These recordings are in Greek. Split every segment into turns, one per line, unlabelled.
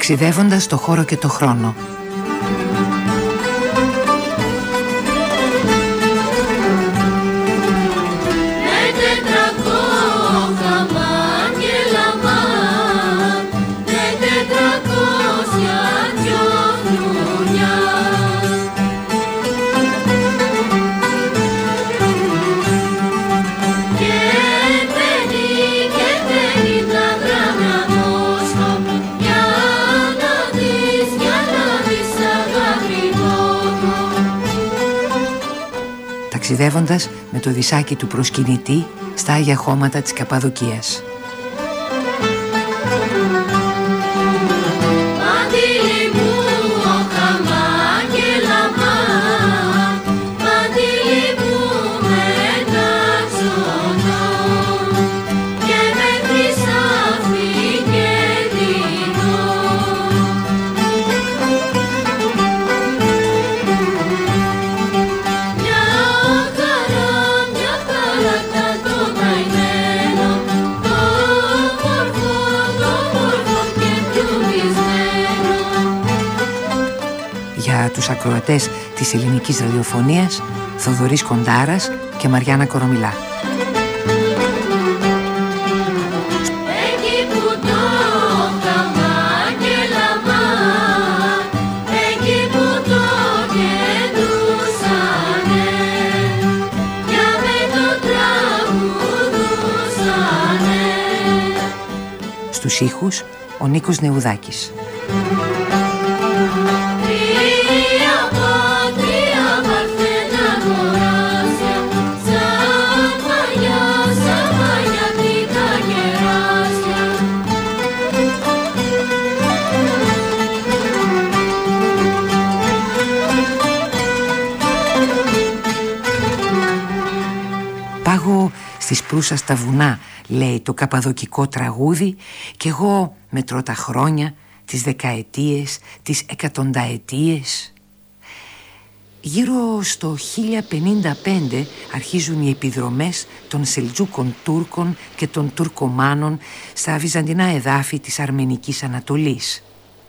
ταξιδεύοντας το χώρο και το χρόνο. Ταξιδεύοντας με το δισάκι του προσκυνητή στα Άγια Χώματα της Καπαδοκίας. Για τους ακροατές της ελληνικής ραδιοφωνίας, Θοδωρής Κοντάρας και Μαριάννα Κορομιλά. Στους ήχους, ο Νίκος Νεουδάκης. Πάγω στις Προύσα στα βουνά, λέει το καπαδοκικό τραγούδι, και εγώ μετρώ τα χρόνια, τις δεκαετίες, τις εκατονταετίες. Γύρω στο 1055 αρχίζουν οι επιδρομές των Σελτζούκων Τούρκων και των Τουρκομάνων στα βυζαντινά εδάφη της Αρμενικής Ανατολής.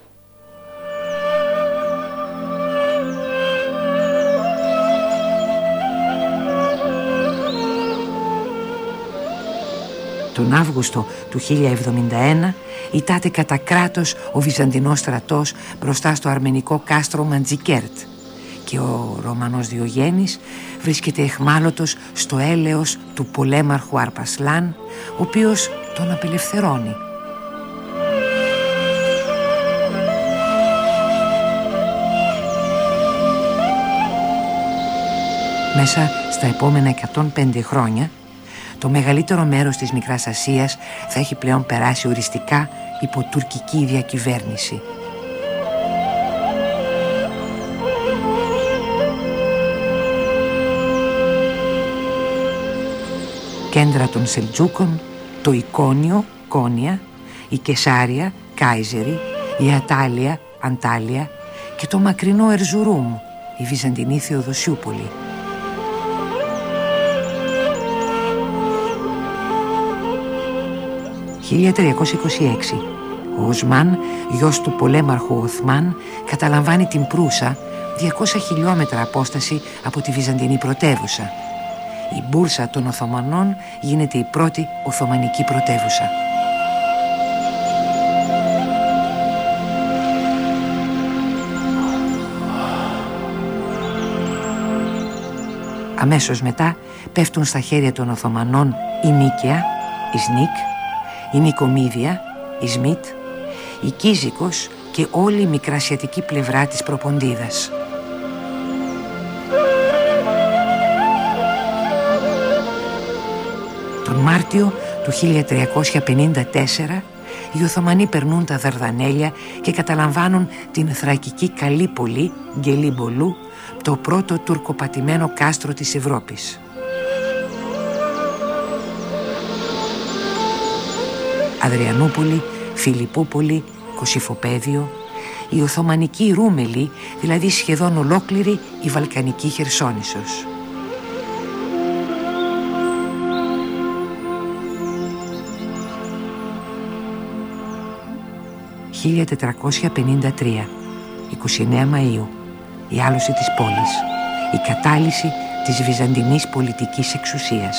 Τον Αύγουστο του 1071 ητάται κατά κράτος ο Βυζαντινός στρατός μπροστά στο αρμενικό κάστρο Μαντζικέρτ και ο Ρωμανός Διογέννης βρίσκεται αιχμάλωτος στο έλεος του πολέμαρχου Αρπασλάν, ο οποίος τον απελευθερώνει. Μέσα στα επόμενα 105 χρόνια το μεγαλύτερο μέρος της Μικράς Ασίας θα έχει πλέον περάσει οριστικά υπό τουρκική διακυβέρνηση. Κέντρα των Σελτζούκων, το Ικόνιο, Κόνια, η Κεσάρια, Κάιζερη, η Ατάλια, Αντάλια και το μακρινό Ερζουρούμ, η Βυζαντινή Θεοδοσιούπολη. Το 1326 ο Οσμάν, γιος του πολέμαρχου Οθμάν, καταλαμβάνει την Προύσα, 200 χιλιόμετρα απόσταση από τη Βυζαντινή πρωτεύουσα. Η Μπούρσα των Οθωμανών γίνεται η πρώτη Οθωμανική πρωτεύουσα. Αμέσως μετά πέφτουν στα χέρια των Οθωμανών η Νίκαια, η Σνίκ, η Νικομίδια, η Σμίτ, η Κίζικος και όλη η μικρασιατική πλευρά της Προποντίδας. Τον Μάρτιο του 1354 οι Οθωμανοί περνούν τα Δαρδανέλια και καταλαμβάνουν την θρακική Καλύπολη, Γκελίμπολου, το πρώτο τουρκοπατημένο κάστρο της Ευρώπης. Αδριανούπολη, Φιλιππούπολη, Κωσυφοπαίδιο, η Οθωμανική Ρούμελη, δηλαδή σχεδόν ολόκληρη η Βαλκανική Χερσόνησος. 1453, 29 Μαΐου, η άλωση της πόλης, η κατάλυση της βυζαντινής πολιτικής εξουσίας.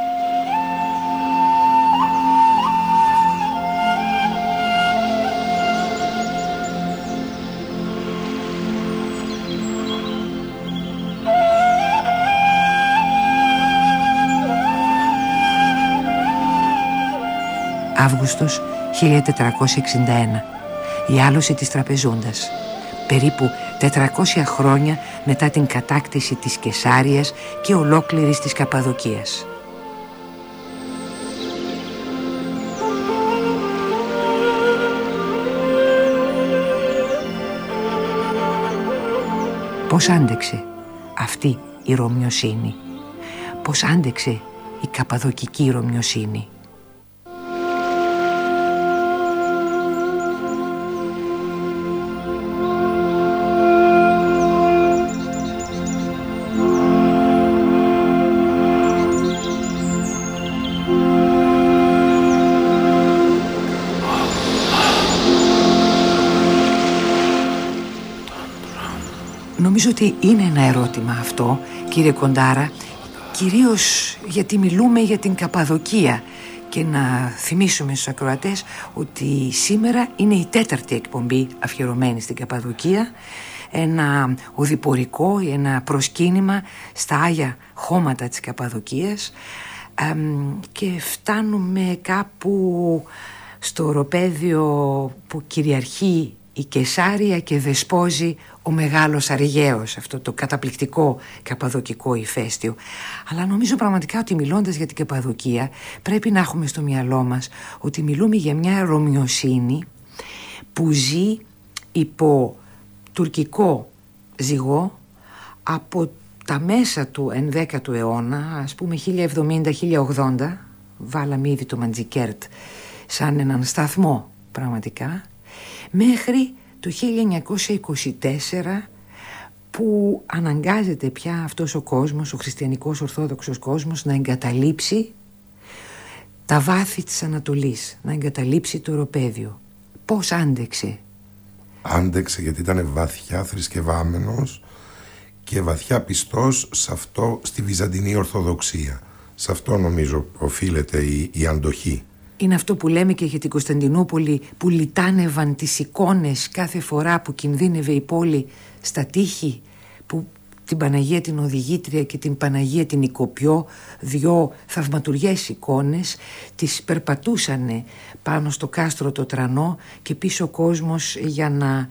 Αύγουστος 1461, η άλωση της Τραπεζούντας, περίπου 400 χρόνια μετά την κατάκτηση της Κεσάριας και ολόκληρης της Καπαδοκίας. Πώς άντεξε αυτή η Ρωμιοσύνη, πώς άντεξε η Καπαδοκική Ρωμιοσύνη. Νομίζω ότι είναι ένα ερώτημα αυτό, κύριε Κοντάρα, κυρίως γιατί μιλούμε για την Καπαδοκία, και να θυμίσουμε στους ακροατές ότι σήμερα είναι η 4η εκπομπή αφιερωμένη στην Καπαδοκία, ένα οδηπορικό, ένα προσκύνημα στα Άγια Χώματα της Καπαδοκίας, και φτάνουμε κάπου στο οροπέδιο που κυριαρχεί η Κεσάρια και δεσπόζει ο Μεγάλος Αργαίος, αυτό το καταπληκτικό καπαδοκικό ηφαίστειο. Αλλά νομίζω πραγματικά ότι μιλώντας για την Καπαδοκία πρέπει να έχουμε στο μυαλό μας ότι μιλούμε για μια Ρωμιοσύνη που ζει υπό τουρκικό ζυγό από τα μέσα του 11ου αιώνα, ας πούμε 1070-1080, βάλαμε ήδη το Μαντζικέρτ σαν έναν σταθμό πραγματικά, μέχρι το 1924 που αναγκάζεται πια αυτός ο κόσμος, ο χριστιανικός ορθόδοξος κόσμος, να εγκαταλείψει τα βάθη της Ανατολής, να εγκαταλείψει το οροπέδιο. Πώς άντεξε?
Άντεξε γιατί ήταν βαθιά θρησκευάμενος και βαθιά πιστός σε αυτό, στη Βυζαντινή Ορθοδοξία. Σε αυτό νομίζω οφείλεται η αντοχή.
Είναι αυτό που λέμε και για την Κωνσταντινούπολη, που λιτάνευαν τις εικόνες κάθε φορά που κινδύνευε η πόλη στα τείχη, που την Παναγία την Οδηγήτρια και την Παναγία την Οικοποιό, δυο θαυματουργές εικόνες, τις περπατούσανε πάνω στο κάστρο το Τρανό και πίσω ο κόσμος για να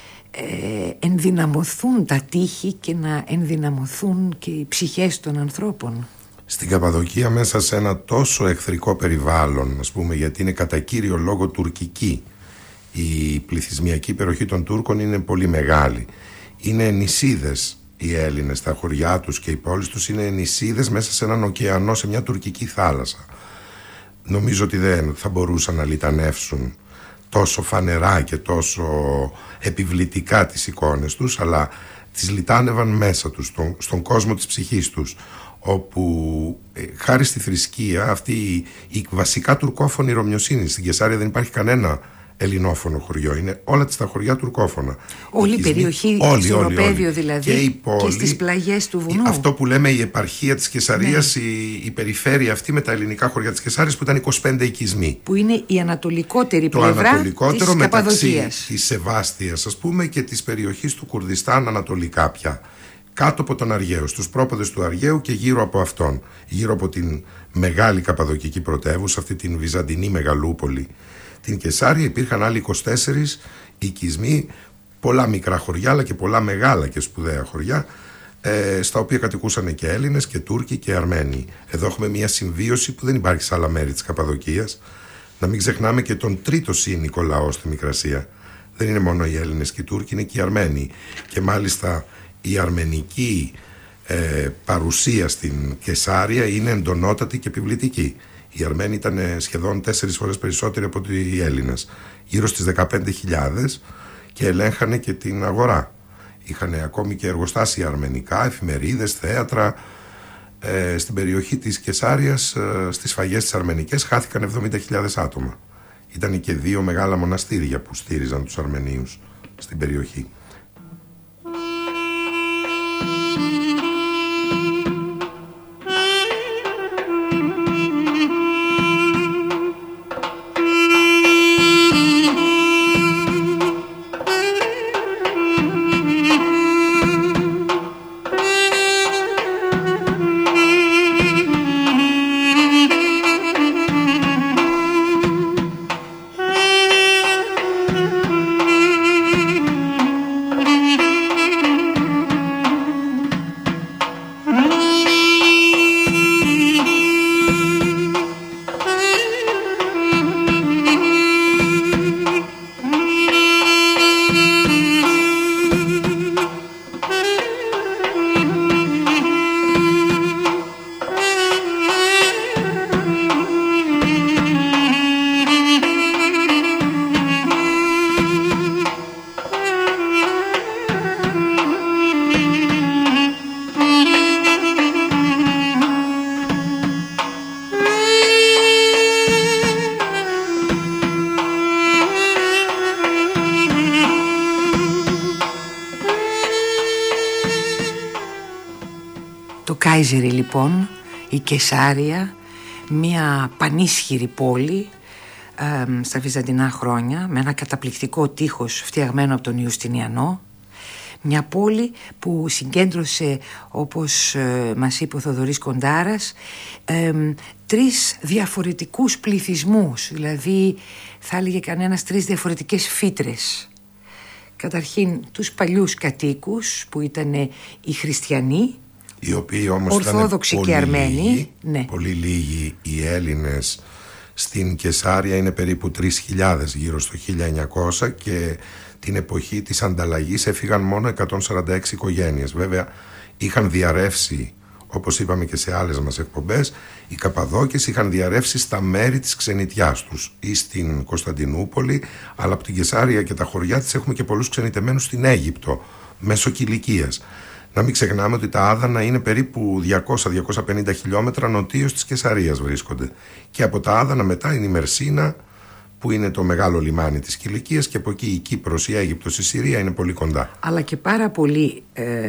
ενδυναμωθούν τα τείχη και να ενδυναμωθούν και οι ψυχές των ανθρώπων.
Στην Καπαδοκία, μέσα σε ένα τόσο εχθρικό περιβάλλον, ας πούμε, γιατί είναι κατά κύριο λόγο τουρκική, η πληθυσμιακή περιοχή των Τούρκων είναι πολύ μεγάλη. Είναι νησίδες οι Έλληνες, τα χωριά τους και οι πόλεις τους είναι νησίδες μέσα σε έναν ωκεανό, σε μια τουρκική θάλασσα. Νομίζω ότι δεν θα μπορούσαν να λιτανεύσουν τόσο φανερά και τόσο επιβλητικά τις εικόνες τους, αλλά τις λιτάνευαν μέσα τους, στον κόσμο της ψυχής τους, όπου χάρη στη θρησκεία αυτή η βασικά τουρκόφωνη Ρωμιοσύνη, στην Κεσάρια δεν υπάρχει κανένα ελληνόφωνο χωριό, είναι όλα τα χωριά τουρκόφωνα.
Όλη η περιοχή, στο οροπέδιο δηλαδή, και, η πόλη, και στις πλαγιές του βουνού.
Αυτό που λέμε η επαρχία της Κεσαρίας, ναι. η περιφέρεια αυτή με τα ελληνικά χωριά της Κεσάριας, που ήταν 25 οικισμοί.
Που είναι η ανατολικότερη πλευρά της Καπαδοκίας. Το ανατολικότερο
μεταξύ της Σεβάστιας, ας πούμε, και της περιοχής του Κουρδιστάν ανατολικά πια. Κάτω από τον Αργαίο, στους πρόποδες του Αργαίου και γύρω από αυτόν, γύρω από την μεγάλη καπαδοκική πρωτεύουσα, αυτή την βυζαντινή μεγαλούπολη, την Κεσάρια, υπήρχαν άλλοι 24 οικισμοί, πολλά μικρά χωριά αλλά και πολλά μεγάλα και σπουδαία χωριά, στα οποία κατοικούσαν και Έλληνες και Τούρκοι και Αρμένοι. Εδώ έχουμε μια συμβίωση που δεν υπάρχει σε άλλα μέρη της Καπαδοκίας. Να μην ξεχνάμε και τον τρίτο σύνικο λαό στη Μικρασία. Δεν είναι μόνο οι Έλληνες και οι Τούρκοι, είναι και οι Αρμένοι. Και μάλιστα η αρμενική παρουσία στην Κεσάρια είναι εντονότατη και επιβλητική. Οι Αρμένοι ήταν σχεδόν 4 φορές περισσότεροι από ότι οι Έλληνες, γύρω στις 15.000, και ελέγχανε και την αγορά. Είχαν ακόμη και εργοστάσια αρμενικά, εφημερίδες, θέατρα. Στην περιοχή της Κεσάριας, στις σφαγές της αρμενικές, χάθηκαν 70.000 άτομα. Ήταν και 2 μεγάλα μοναστήρια που στήριζαν τους Αρμενίους στην περιοχή.
Το Κάιζερι λοιπόν, η Κεσάρια, μια πανίσχυρη πόλη στα βυζαντινά χρόνια, με ένα καταπληκτικό τείχος φτιαγμένο από τον Ιουστινιανό. Μια πόλη που συγκέντρωσε, όπως μας είπε ο Θοδωρής Κοντάρας, 3 διαφορετικούς πληθυσμούς, δηλαδή θα έλεγε κανένας 3 διαφορετικές φύτρες. Καταρχήν τους παλιούς κατοίκους που ήταν οι χριστιανοί,
οι οποίοι όμως
Ορθόδοξοι
ήταν
και Αρμένοι, ναι.
Πολύ λίγοι οι Έλληνες. Στην Κεσάρια είναι περίπου 3.000 γύρω στο 1900 και την εποχή της ανταλλαγής έφυγαν μόνο 146 οικογένειες. Βέβαια είχαν διαρρεύσει, όπως είπαμε και σε άλλες μας εκπομπές, οι Καπαδόκες είχαν διαρρεύσει στα μέρη της ξενιτιάς τους ή στην Κωνσταντινούπολη, αλλά από την Κεσάρια και τα χωριά της έχουμε και πολλούς ξενιτεμένους στην Αίγυπτο μέσω Κιλικίας. Να μην ξεχνάμε ότι τα Άδανα είναι περίπου 200-250 χιλιόμετρα νοτίως της Κεσαρίας βρίσκονται. Και από τα Άδανα μετά είναι η Μερσίνα, που είναι το μεγάλο λιμάνι της Κιλικίας, και από εκεί η Κύπρος, η Αίγυπτος, η Συρία είναι πολύ κοντά.
Αλλά και πάρα πολλοί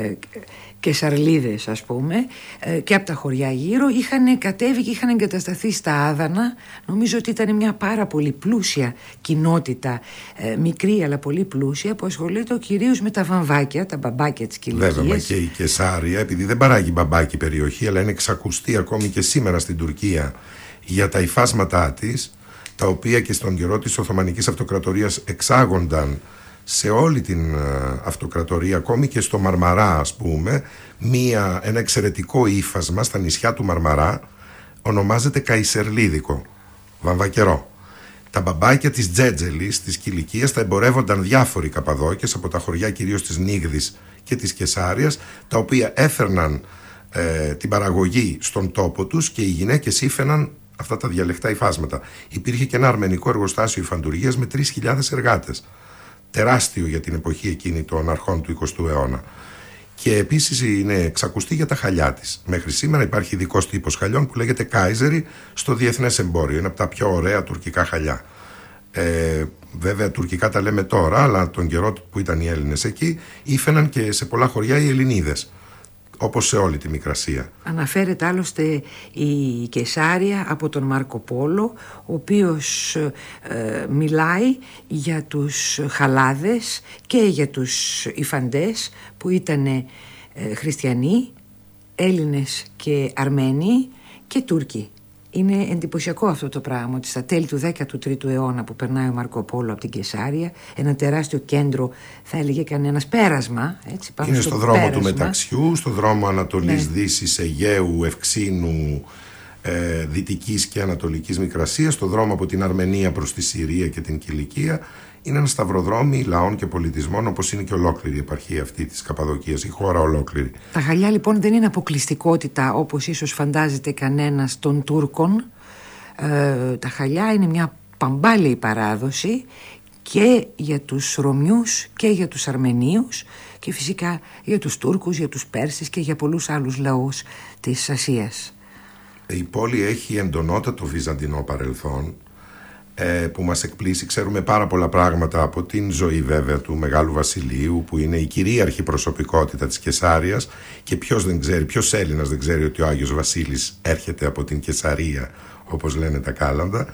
Κεσαρλίδες, ας πούμε, και από τα χωριά γύρω είχαν κατέβει και είχαν εγκατασταθεί στα Άδανα. Νομίζω ότι ήταν μια πάρα πολύ πλούσια κοινότητα, μικρή αλλά πολύ πλούσια, που ασχολείται κυρίως με τα βαμβάκια, τα μπαμπάκια της Κιλικίας.
Βέβαια, και η Κεσάρια, επειδή δεν παράγει μπαμπάκι περιοχή, αλλά είναι εξακουστή ακόμη και σήμερα στην Τουρκία για τα υφάσματά της, τα οποία και στον καιρό της Οθωμανικής Αυτοκρατορίας εξάγονταν σε όλη την αυτοκρατορία, ακόμη και στο Μαρμαρά, ας πούμε, ένα εξαιρετικό ύφασμα στα νησιά του Μαρμαρά, ονομάζεται καϊσερλίδικο, βαμβακερό. Τα μπαμπάκια της Τζέτζελης, της Κιλικίας, τα εμπορεύονταν διάφοροι Καπαδόκες από τα χωριά κυρίως της Νίγδης και της Κεσάριας, τα οποία έφερναν την παραγωγή στον τόπο τους και οι γυναίκες ήφαιναν αυτά τα διαλεκτά υφάσματα. Υπήρχε και ένα αρμενικό εργοστάσιο υφαντουργίας με 3.000 εργάτες. Τεράστιο για την εποχή εκείνη των αρχών του 20ου αιώνα. Και επίσης είναι εξακουστή για τα χαλιά της. Μέχρι σήμερα υπάρχει ειδικός τύπος χαλιών που λέγεται Κάιζερι στο διεθνές εμπόριο. Είναι από τα πιο ωραία τουρκικά χαλιά. Βέβαια τουρκικά τα λέμε τώρα, αλλά τον καιρό που ήταν οι Έλληνες εκεί ήφαιναν και σε πολλά χωριά οι Ελληνίδες, όπως σε όλη τη Μικρασία.
Αναφέρεται άλλωστε η Κεσάρια από τον Μάρκο Πόλο, ο οποίος μιλάει για τους χαλάδες και για τους υφαντές που ήταν χριστιανοί, Έλληνες και Αρμένοι και Τούρκοι. Είναι εντυπωσιακό αυτό το πράγμα, ότι στα τέλη του 13ου αιώνα που περνάει ο Μάρκο Πόλο από την Κεσάρια, ένα τεράστιο κέντρο, θα έλεγε κανένας πέρασμα, έτσι, πάνω
είναι στο δρόμο
πέρασμα
του Μεταξιού, στο δρόμο Ανατολής, Δύσης, Αιγαίου, Ευξήνου, Δυτικής και Ανατολικής Μικρασίας, στο δρόμο από την Αρμενία προς τη Συρία και την Κιλικία. Είναι ένα σταυροδρόμι λαών και πολιτισμών, όπως είναι και ολόκληρη η επαρχία αυτή της Καπαδοκίας, η χώρα ολόκληρη.
Τα χαλιά λοιπόν δεν είναι αποκλειστικότητα, όπως ίσως φαντάζεται κανένας, των Τούρκων. Τα χαλιά είναι μια παμπάλαιη παράδοση και για τους Ρωμιούς και για τους Αρμενίους και φυσικά για τους Τούρκους, για τους Πέρσες και για πολλούς άλλους λαούς της Ασίας.
Η πόλη έχει εντονότατο βυζαντινό παρελθόν. που μας εκπλήσει. Ξέρουμε πάρα πολλά πράγματα από την ζωή βέβαια του Μεγάλου Βασιλείου, που είναι η κυρίαρχη προσωπικότητα της Καισάριας, και ποιος Έλληνας δεν ξέρει ότι ο Άγιος Βασίλης έρχεται από την Καισαρία, όπως λένε τα κάλαντα.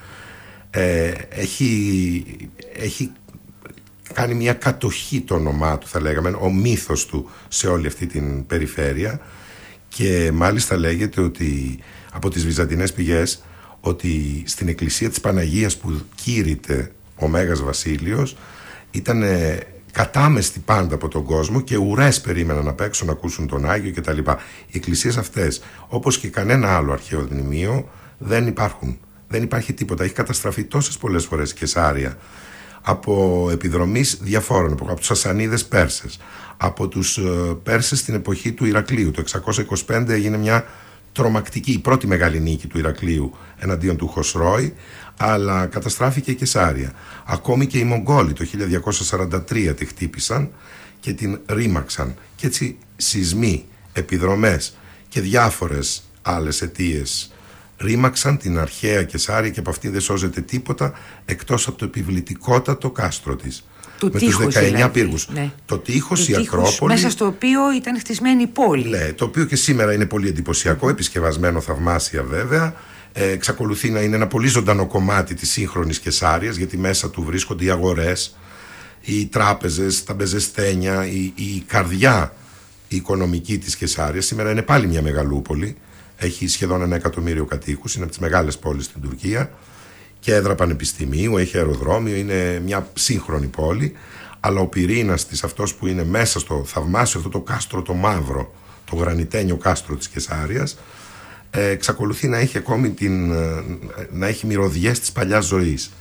Έχει κάνει μια κατοχή το όνομά του, θα λέγαμε, ο μύθος του σε όλη αυτή την περιφέρεια, και μάλιστα λέγεται ότι από τις βυζαντινές πηγές ότι στην εκκλησία της Παναγίας που κήρυται ο Μέγας Βασίλειος ήταν κατάμεστη πάντα από τον κόσμο και ουρές περίμεναν απ' έξω να ακούσουν τον Άγιο κτλ. Οι εκκλησίες αυτές, όπως και κανένα άλλο αρχαίο μνημείο, δεν υπάρχουν. Δεν υπάρχει τίποτα. Έχει καταστραφεί τόσες πολλές φορές η Καισάρια από επιδρομής διαφόρων, από τους Σασανίδες Πέρσες, από τους Πέρσες στην εποχή του Ηρακλείου. Το 625 έγινε μια τρομακτική, η πρώτη μεγάλη νίκη του Ηρακλείου εναντίον του Χοσρόη, αλλά καταστράφηκε η Καισάρια. Ακόμη και οι Μογγόλοι το 1243 τη χτύπησαν και την ρήμαξαν, και έτσι σεισμοί, επιδρομές και διάφορες άλλες αιτίες ρήμαξαν την αρχαία Καισάρια, και από αυτή δεν σώζεται τίποτα εκτός από το επιβλητικότατο κάστρο της. Με τους 19 δηλαδή, πύργους. Ναι. Το τείχος, η Ακρόπολη.
Μέσα στο οποίο ήταν χτισμένη η πόλη.
Ναι, το οποίο και σήμερα είναι πολύ εντυπωσιακό, επισκευασμένο θαυμάσια βέβαια. Εξακολουθεί να είναι ένα πολύ ζωντανό κομμάτι της σύγχρονης Καισάριας, γιατί μέσα του βρίσκονται οι αγορές, οι τράπεζες, τα μπεζεστένια, η καρδιά η οικονομική της Καισάριας. Σήμερα είναι πάλι μια μεγαλούπολη. Έχει σχεδόν 1 εκατομμύριο κατοίκους, είναι από τις μεγάλες πόλεις στην Τουρκία και έδρα πανεπιστημίου, έχει αεροδρόμιο, είναι μια σύγχρονη πόλη, αλλά ο πυρήνας της, αυτός που είναι μέσα στο θαυμάσιο αυτό το κάστρο το μαύρο, το γρανιτένιο κάστρο της Καισάριας, εξακολουθεί να έχει ακόμη να έχει μυρωδιές της παλιάς ζωής.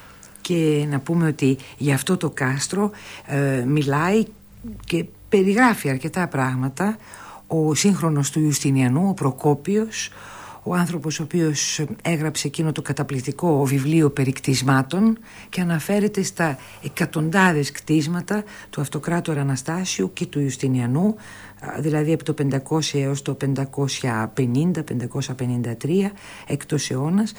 Και να πούμε ότι για αυτό το κάστρο μιλάει και περιγράφει αρκετά πράγματα ο σύγχρονος του Ιουστινιανού, ο Προκόπιος, ο άνθρωπος ο οποίος έγραψε εκείνο το καταπληκτικό βιβλίο περί κτισμάτων, και αναφέρεται στα εκατοντάδες κτίσματα του Αυτοκράτορα Αναστάσιου και του Ιουστινιανού, δηλαδή από το 500 έως το 550-553 εκτός αιώνας,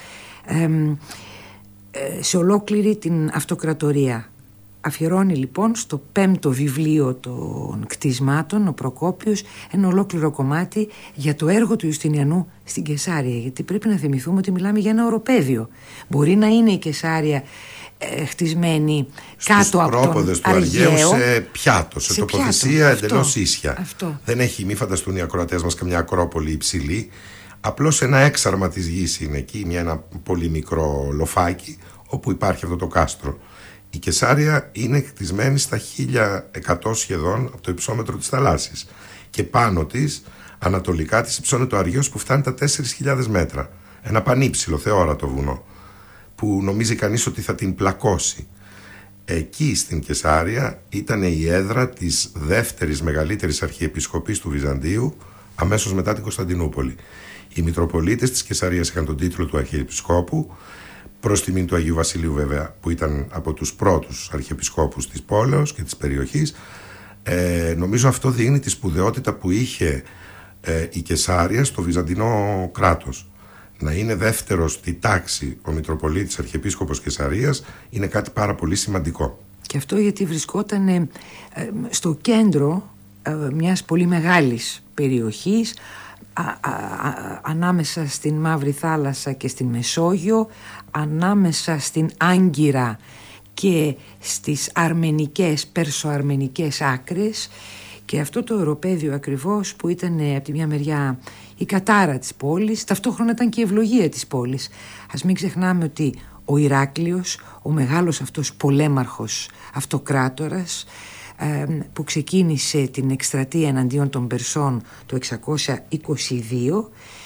σε ολόκληρη την αυτοκρατορία. Αφιερώνει λοιπόν στο 5ο βιβλίο των κτισμάτων ο Προκόπιος ένα ολόκληρο κομμάτι για το έργο του Ιουστινιανού στην Καισάρια, γιατί πρέπει να θυμηθούμε ότι μιλάμε για ένα οροπέδιο. Μπορεί να είναι η Καισάρια χτισμένη κάτω από τον
πρόποδες του Αργαίου, σε πιάτο, σε τοποθεσία εντελώς ίσια.
Αυτό.
Δεν έχει, μη φανταστούν οι ακροατές μας, καμιά ακρόπολη υψηλή. Απλώς ένα έξαρμα της γης είναι εκεί, ένα πολύ μικρό λοφάκι όπου υπάρχει αυτό το κάστρο. Η Καισάρια είναι χτισμένη στα 1100 σχεδόν από το υψόμετρο της θαλάσσης, και πάνω της, ανατολικά της, υψώνεται ο Αργαίος που φτάνει τα 4.000 μέτρα. Ένα πανύψηλο θεόρατο βουνό που νομίζει κανείς ότι θα την πλακώσει. Εκεί στην Καισάρια ήταν η έδρα της δεύτερης μεγαλύτερης αρχιεπισκοπής του Βυζαντίου, αμέσως μετά την Κωνσταντινούπολη. Οι Μητροπολίτες της Καισαρίας είχαν τον τίτλο του Αρχιεπισκόπου, προς τιμήν του Αγίου Βασιλείου βέβαια, που ήταν από τους πρώτους αρχιεπισκόπους της πόλεως και της περιοχής. Νομίζω αυτό δείχνει τη σπουδαιότητα που είχε η Καισάρια στο Βυζαντινό κράτος. Να είναι δεύτερος στη τάξη ο Μητροπολίτης Αρχιεπίσκοπος Καισαρίας είναι κάτι πάρα πολύ σημαντικό.
Και αυτό γιατί βρισκόταν στο κέντρο μιας πολύ μεγάλης περιοχής, ανάμεσα στην Μαύρη Θάλασσα και στην Μεσόγειο, ανάμεσα στην Άγκυρα και στις αρμενικές, περσοαρμενικές άκρες, και αυτό το οροπέδιο ακριβώς που ήταν από τη μια μεριά η κατάρα της πόλης, ταυτόχρονα ήταν και η ευλογία της πόλης. Ας μην ξεχνάμε ότι ο Ηράκλειος, ο μεγάλος αυτός πολέμαρχος αυτοκράτορας, που ξεκίνησε την εκστρατεία εναντίον των Περσών το 622,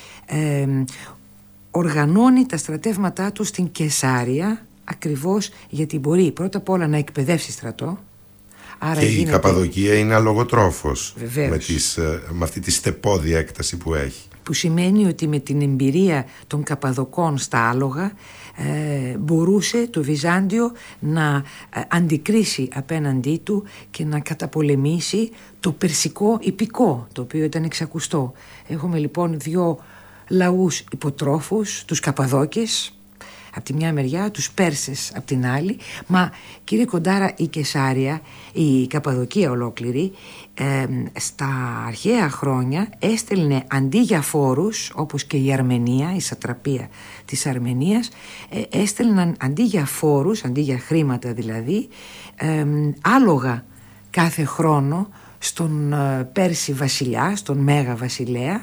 οργανώνει τα στρατεύματά του στην Καισάρια, ακριβώς γιατί μπορεί πρώτα απ' όλα να εκπαιδεύσει στρατό. Άρα
και η Καπαδοκία είναι αλογοτρόφος με αυτή τη στεπώδη έκταση που έχει.
Που σημαίνει ότι με την εμπειρία των Καπαδοκών στα άλογα μπορούσε το Βυζάντιο να αντικρίσει απέναντί του και να καταπολεμήσει το περσικό ιππικό, το οποίο ήταν εξακουστό. Έχουμε λοιπόν δύο λαούς υποτρόφους, τους Καπαδόκες, από τη μια μεριά, τους Πέρσες από την άλλη. Μα κύριε Κοντάρα, η Κεσάρια, η Καπαδοκία ολόκληρη, στα αρχαία χρόνια έστελνε αντί για φόρους, όπως και η Αρμενία, η σατραπία της Αρμενίας, έστελναν αντί για φόρους, αντί για χρήματα δηλαδή, άλογα κάθε χρόνο στον Πέρση βασιλιά, στον Μέγα Βασιλέα,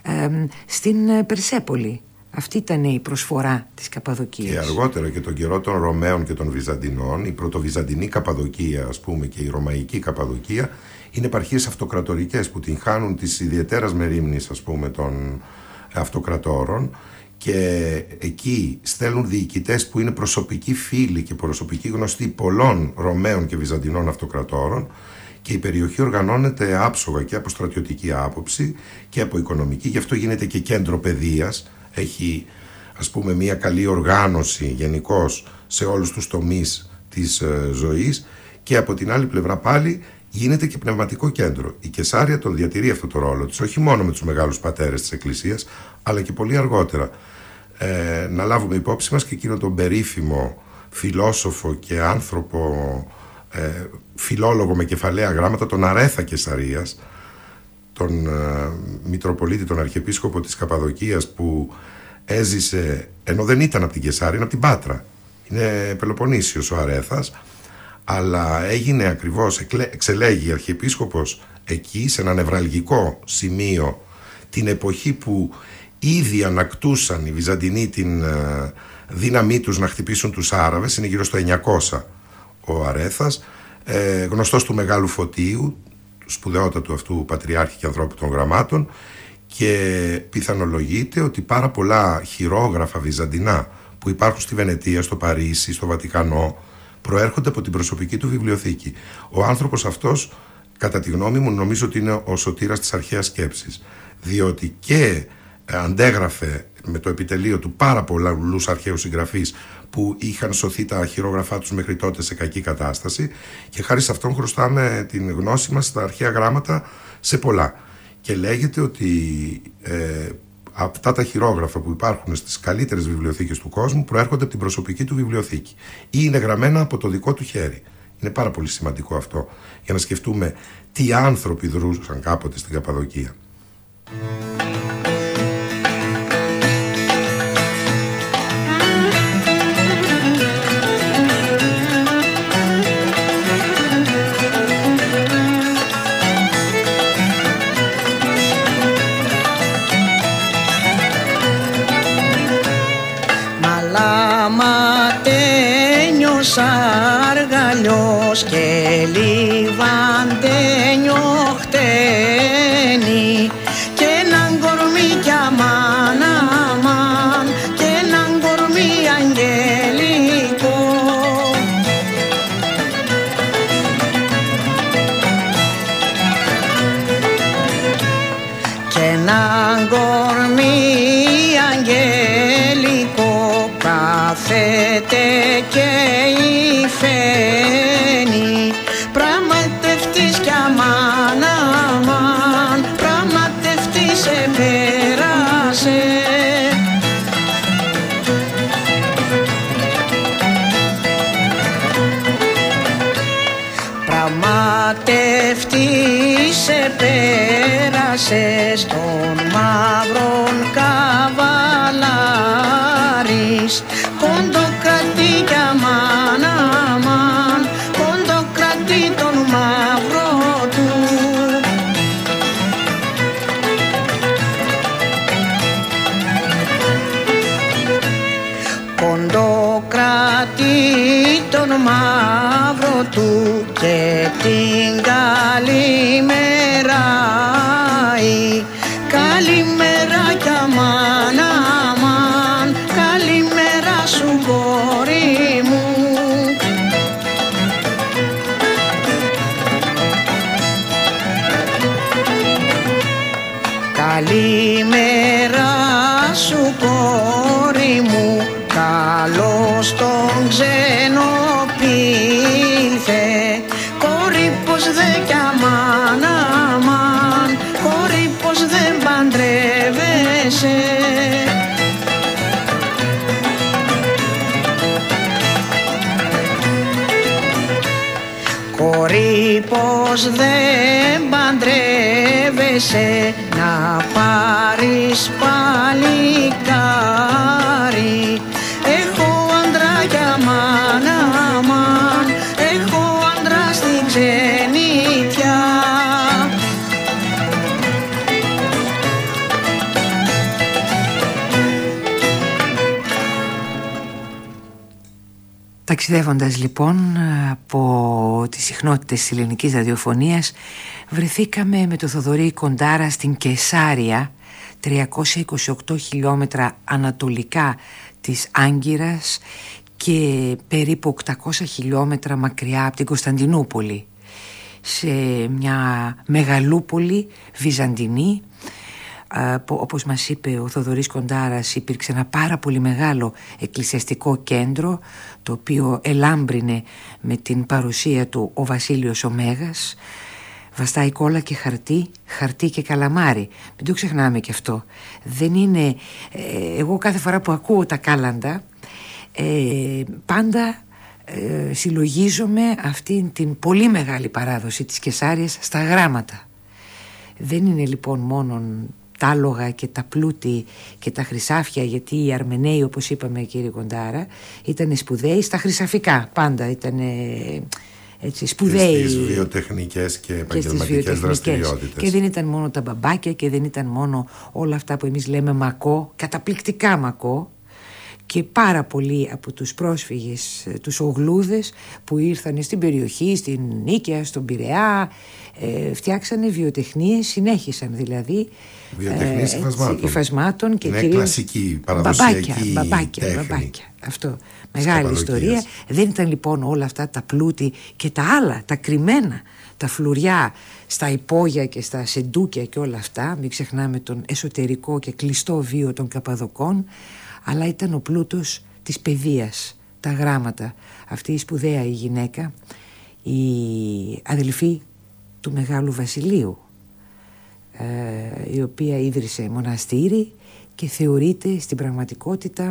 στην Περσέπολη. Αυτή ήταν η προσφορά της Καπαδοκίας.
Και αργότερα και τον καιρό των Ρωμαίων και των Βυζαντινών, η πρωτοβυζαντινή Καπαδοκία, ας πούμε, και η Ρωμαϊκή Καπαδοκία είναι επαρχίες αυτοκρατορικές που την χάνουν της ιδιαιτέρας μερίμνης, ας πούμε, των αυτοκρατόρων, και εκεί στέλνουν διοικητές που είναι προσωπικοί φίλοι και προσωπικοί γνωστοί πολλών Ρωμαίων και Βυζαντινών αυτοκρατόρων, και η περιοχή οργανώνεται άψογα και από στρατιωτική άποψη και από οικονομική, γι' αυτό γίνεται και κέντρο παιδείας. Έχει, ας πούμε, μια καλή οργάνωση γενικώς σε όλους τους τομείς της ζωής, και από την άλλη πλευρά πάλι γίνεται και πνευματικό κέντρο. Η Κεσάρια τον διατηρεί αυτό το ρόλο της, όχι μόνο με τους μεγάλους πατέρες της Εκκλησίας, αλλά και πολύ αργότερα. Να λάβουμε υπόψη μας και εκείνο τον περίφημο φιλόσοφο και άνθρωπο, φιλόλογο με κεφαλαία γράμματα, τον Αρέθα Κεσαρίας, τον Μητροπολίτη, τον Αρχιεπίσκοπο της Καπαδοκίας, που έζησε, ενώ δεν ήταν από την Κεσάρια, είναι από την Πάτρα, είναι Πελοποννήσιος ο Αρέθας, αλλά έγινε ακριβώς, εξελέγει αρχιεπίσκοπος εκεί, σε ένα νευραλγικό σημείο, την εποχή που ήδη ανακτούσαν οι Βυζαντινοί την δύναμή τους να χτυπήσουν τους Άραβες. Είναι γύρω στο 900 ο Αρέθας, γνωστός του Μεγάλου Φωτίου, του σπουδαιότατου αυτού πατριάρχη και ανθρώπου των γραμμάτων, και πιθανολογείται ότι πάρα πολλά χειρόγραφα βυζαντινά που υπάρχουν στη Βενετία, στο Παρίσι, στο Βατικανό, προέρχονται από την προσωπική του βιβλιοθήκη. Ο άνθρωπος αυτός, κατά τη γνώμη μου, νομίζω ότι είναι ο σωτήρας της αρχαίας σκέψης, διότι και αντέγραφε με το επιτελείο του πάρα πολλούς αρχαίους συγγραφείς που είχαν σωθεί τα χειρόγραφά τους μέχρι τότε σε κακή κατάσταση, και χάρη σε αυτόν χρωστάμε την γνώση μας στα αρχαία γράμματα σε πολλά. Και λέγεται ότι αυτά τα χειρόγραφα που υπάρχουν στις καλύτερες βιβλιοθήκες του κόσμου προέρχονται από την προσωπική του βιβλιοθήκη ή είναι γραμμένα από το δικό του χέρι. Είναι πάρα πολύ σημαντικό αυτό για να σκεφτούμε τι άνθρωποι δρούσαν κάποτε στην Καπαδοκία.
Αργαλιός και λιβαντένιο χτένι και έναν κορμί κι αμάν αμάν και έναν κορμί αγγελικό και έναν κορμί αγγελικό κάθεται και φαίνει πραγματευτής κι αμάν αμάν πραγματευτής επέρασε πραγματευτής επέρασε στον μαύρον καβαλάρης κοντοκρατή κι αμάν αμάν κοντοκρατή τον μαύρο του κοντοκρατή τον μαύρο του και την καλημεράει καλημέρα κι αμάν αμάν καλημέρα σου κόρη μου καλημέρα σου κόρη μου καλώς τον ξενοπήλθε κόρη πως δε κι αμάν αμάν κόρη πως δεν παντρεύεσαι πως δεν παντρεύεσαι να πάρεις παλικάρι. Έχω άντρα για μάνα, αμάν, έχω άντρα στην ξενιτιά.
Ταξιδεύοντας λοιπόν από τις συχνότητες της ελληνικής ραδιοφωνίας, βρεθήκαμε με το Θοδωρή Κοντάρα στην Κεσάρια, 328 χιλιόμετρα ανατολικά της Άγκυρας και περίπου 800 χιλιόμετρα μακριά από την Κωνσταντινούπολη, σε μια μεγαλούπολη βυζαντινή. Όπως μας είπε ο Θοδωρής Κοντάρας, υπήρξε ένα πάρα πολύ μεγάλο εκκλησιαστικό κέντρο, το οποίο ελάμπρινε με την παρουσία του ο Βασίλειος ο Μέγας. Βαστάει κόλλα και χαρτί και καλαμάρι. Μην το ξεχνάμε και αυτό. Δεν είναι... εγώ κάθε φορά που ακούω τα κάλαντα, πάντα συλλογίζομαι αυτή την πολύ μεγάλη παράδοση της Κεσάριας στα γράμματα. Δεν είναι λοιπόν μόνο τα άλογα και τα πλούτη και τα χρυσάφια, γιατί οι Αρμεναίοι, όπως είπαμε κύριε Κοντάρα, ήταν σπουδαίοι στα χρυσαφικά, πάντα ήταν έτσι σπουδαίοι.
Και στις βιοτεχνικές και επαγγελματικές δραστηριότητες.
Και δεν ήταν μόνο τα μπαμπάκια και δεν ήταν μόνο όλα αυτά που εμείς λέμε μακό, καταπληκτικά μακό. Και πάρα πολλοί από τους πρόσφυγες, τους ογλούδες που ήρθαν στην περιοχή, στην Νίκαια, στον Πειραιά, φτιάξανε βιοτεχνίες, συνέχισαν δηλαδή
βιοτεχνίες
υφασμάτων και
είναι
κυρίως
κλασική, παραδοσιακή
μπαμπάκια. Αυτό, μεγάλη ιστορία. Δεν ήταν λοιπόν όλα αυτά τα πλούτη και τα άλλα, τα κρυμμένα, τα φλουριά στα υπόγεια και στα σεντούκια και όλα αυτά. Μην ξεχνάμε τον εσωτερικό και κλειστό βίο των Καπαδοκών, αλλά ήταν ο πλούτος της παιδείας, τα γράμματα. Αυτή η σπουδαία η γυναίκα, η αδελφή του Μεγάλου Βασιλείου, η οποία ίδρυσε μοναστήρι και θεωρείται στην πραγματικότητα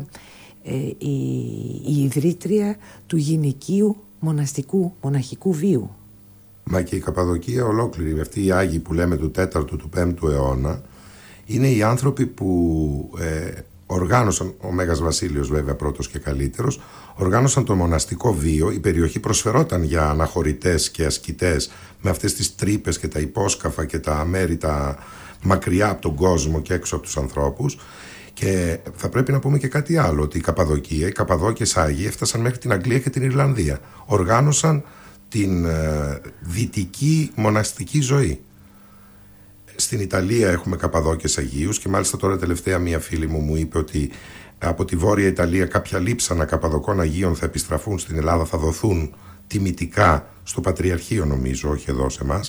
η ιδρύτρια του γυναικείου μοναχικού βίου.
Μα και η Καπαδοκία ολόκληρη, αυτοί οι Άγιοι που λέμε του 4ου, του 5ου αιώνα, είναι οι άνθρωποι που οργάνωσαν, ο Μέγας Βασίλειος βέβαια πρώτος και καλύτερος, οργάνωσαν το μοναστικό βίο. Η περιοχή προσφερόταν για αναχωρητές και ασκητές με αυτές τις τρύπες και τα υπόσκαφα και τα μέρη τα μακριά από τον κόσμο και έξω από τους ανθρώπους. Και θα πρέπει να πούμε και κάτι άλλο, ότι η Καπαδοκία, οι Καπαδόκες Άγιοι έφτασαν μέχρι την Αγγλία και την Ιρλανδία. Οργάνωσαν την δυτική μοναστική ζωή. Στην Ιταλία έχουμε Καπαδόκες Αγίους και μάλιστα τώρα τελευταία μία φίλη μου είπε ότι από τη Βόρεια Ιταλία κάποια λείψανα Καπαδοκών Αγίων θα επιστραφούν στην Ελλάδα, θα δοθούν τιμητικά στο Πατριαρχείο, νομίζω, όχι εδώ σε εμάς.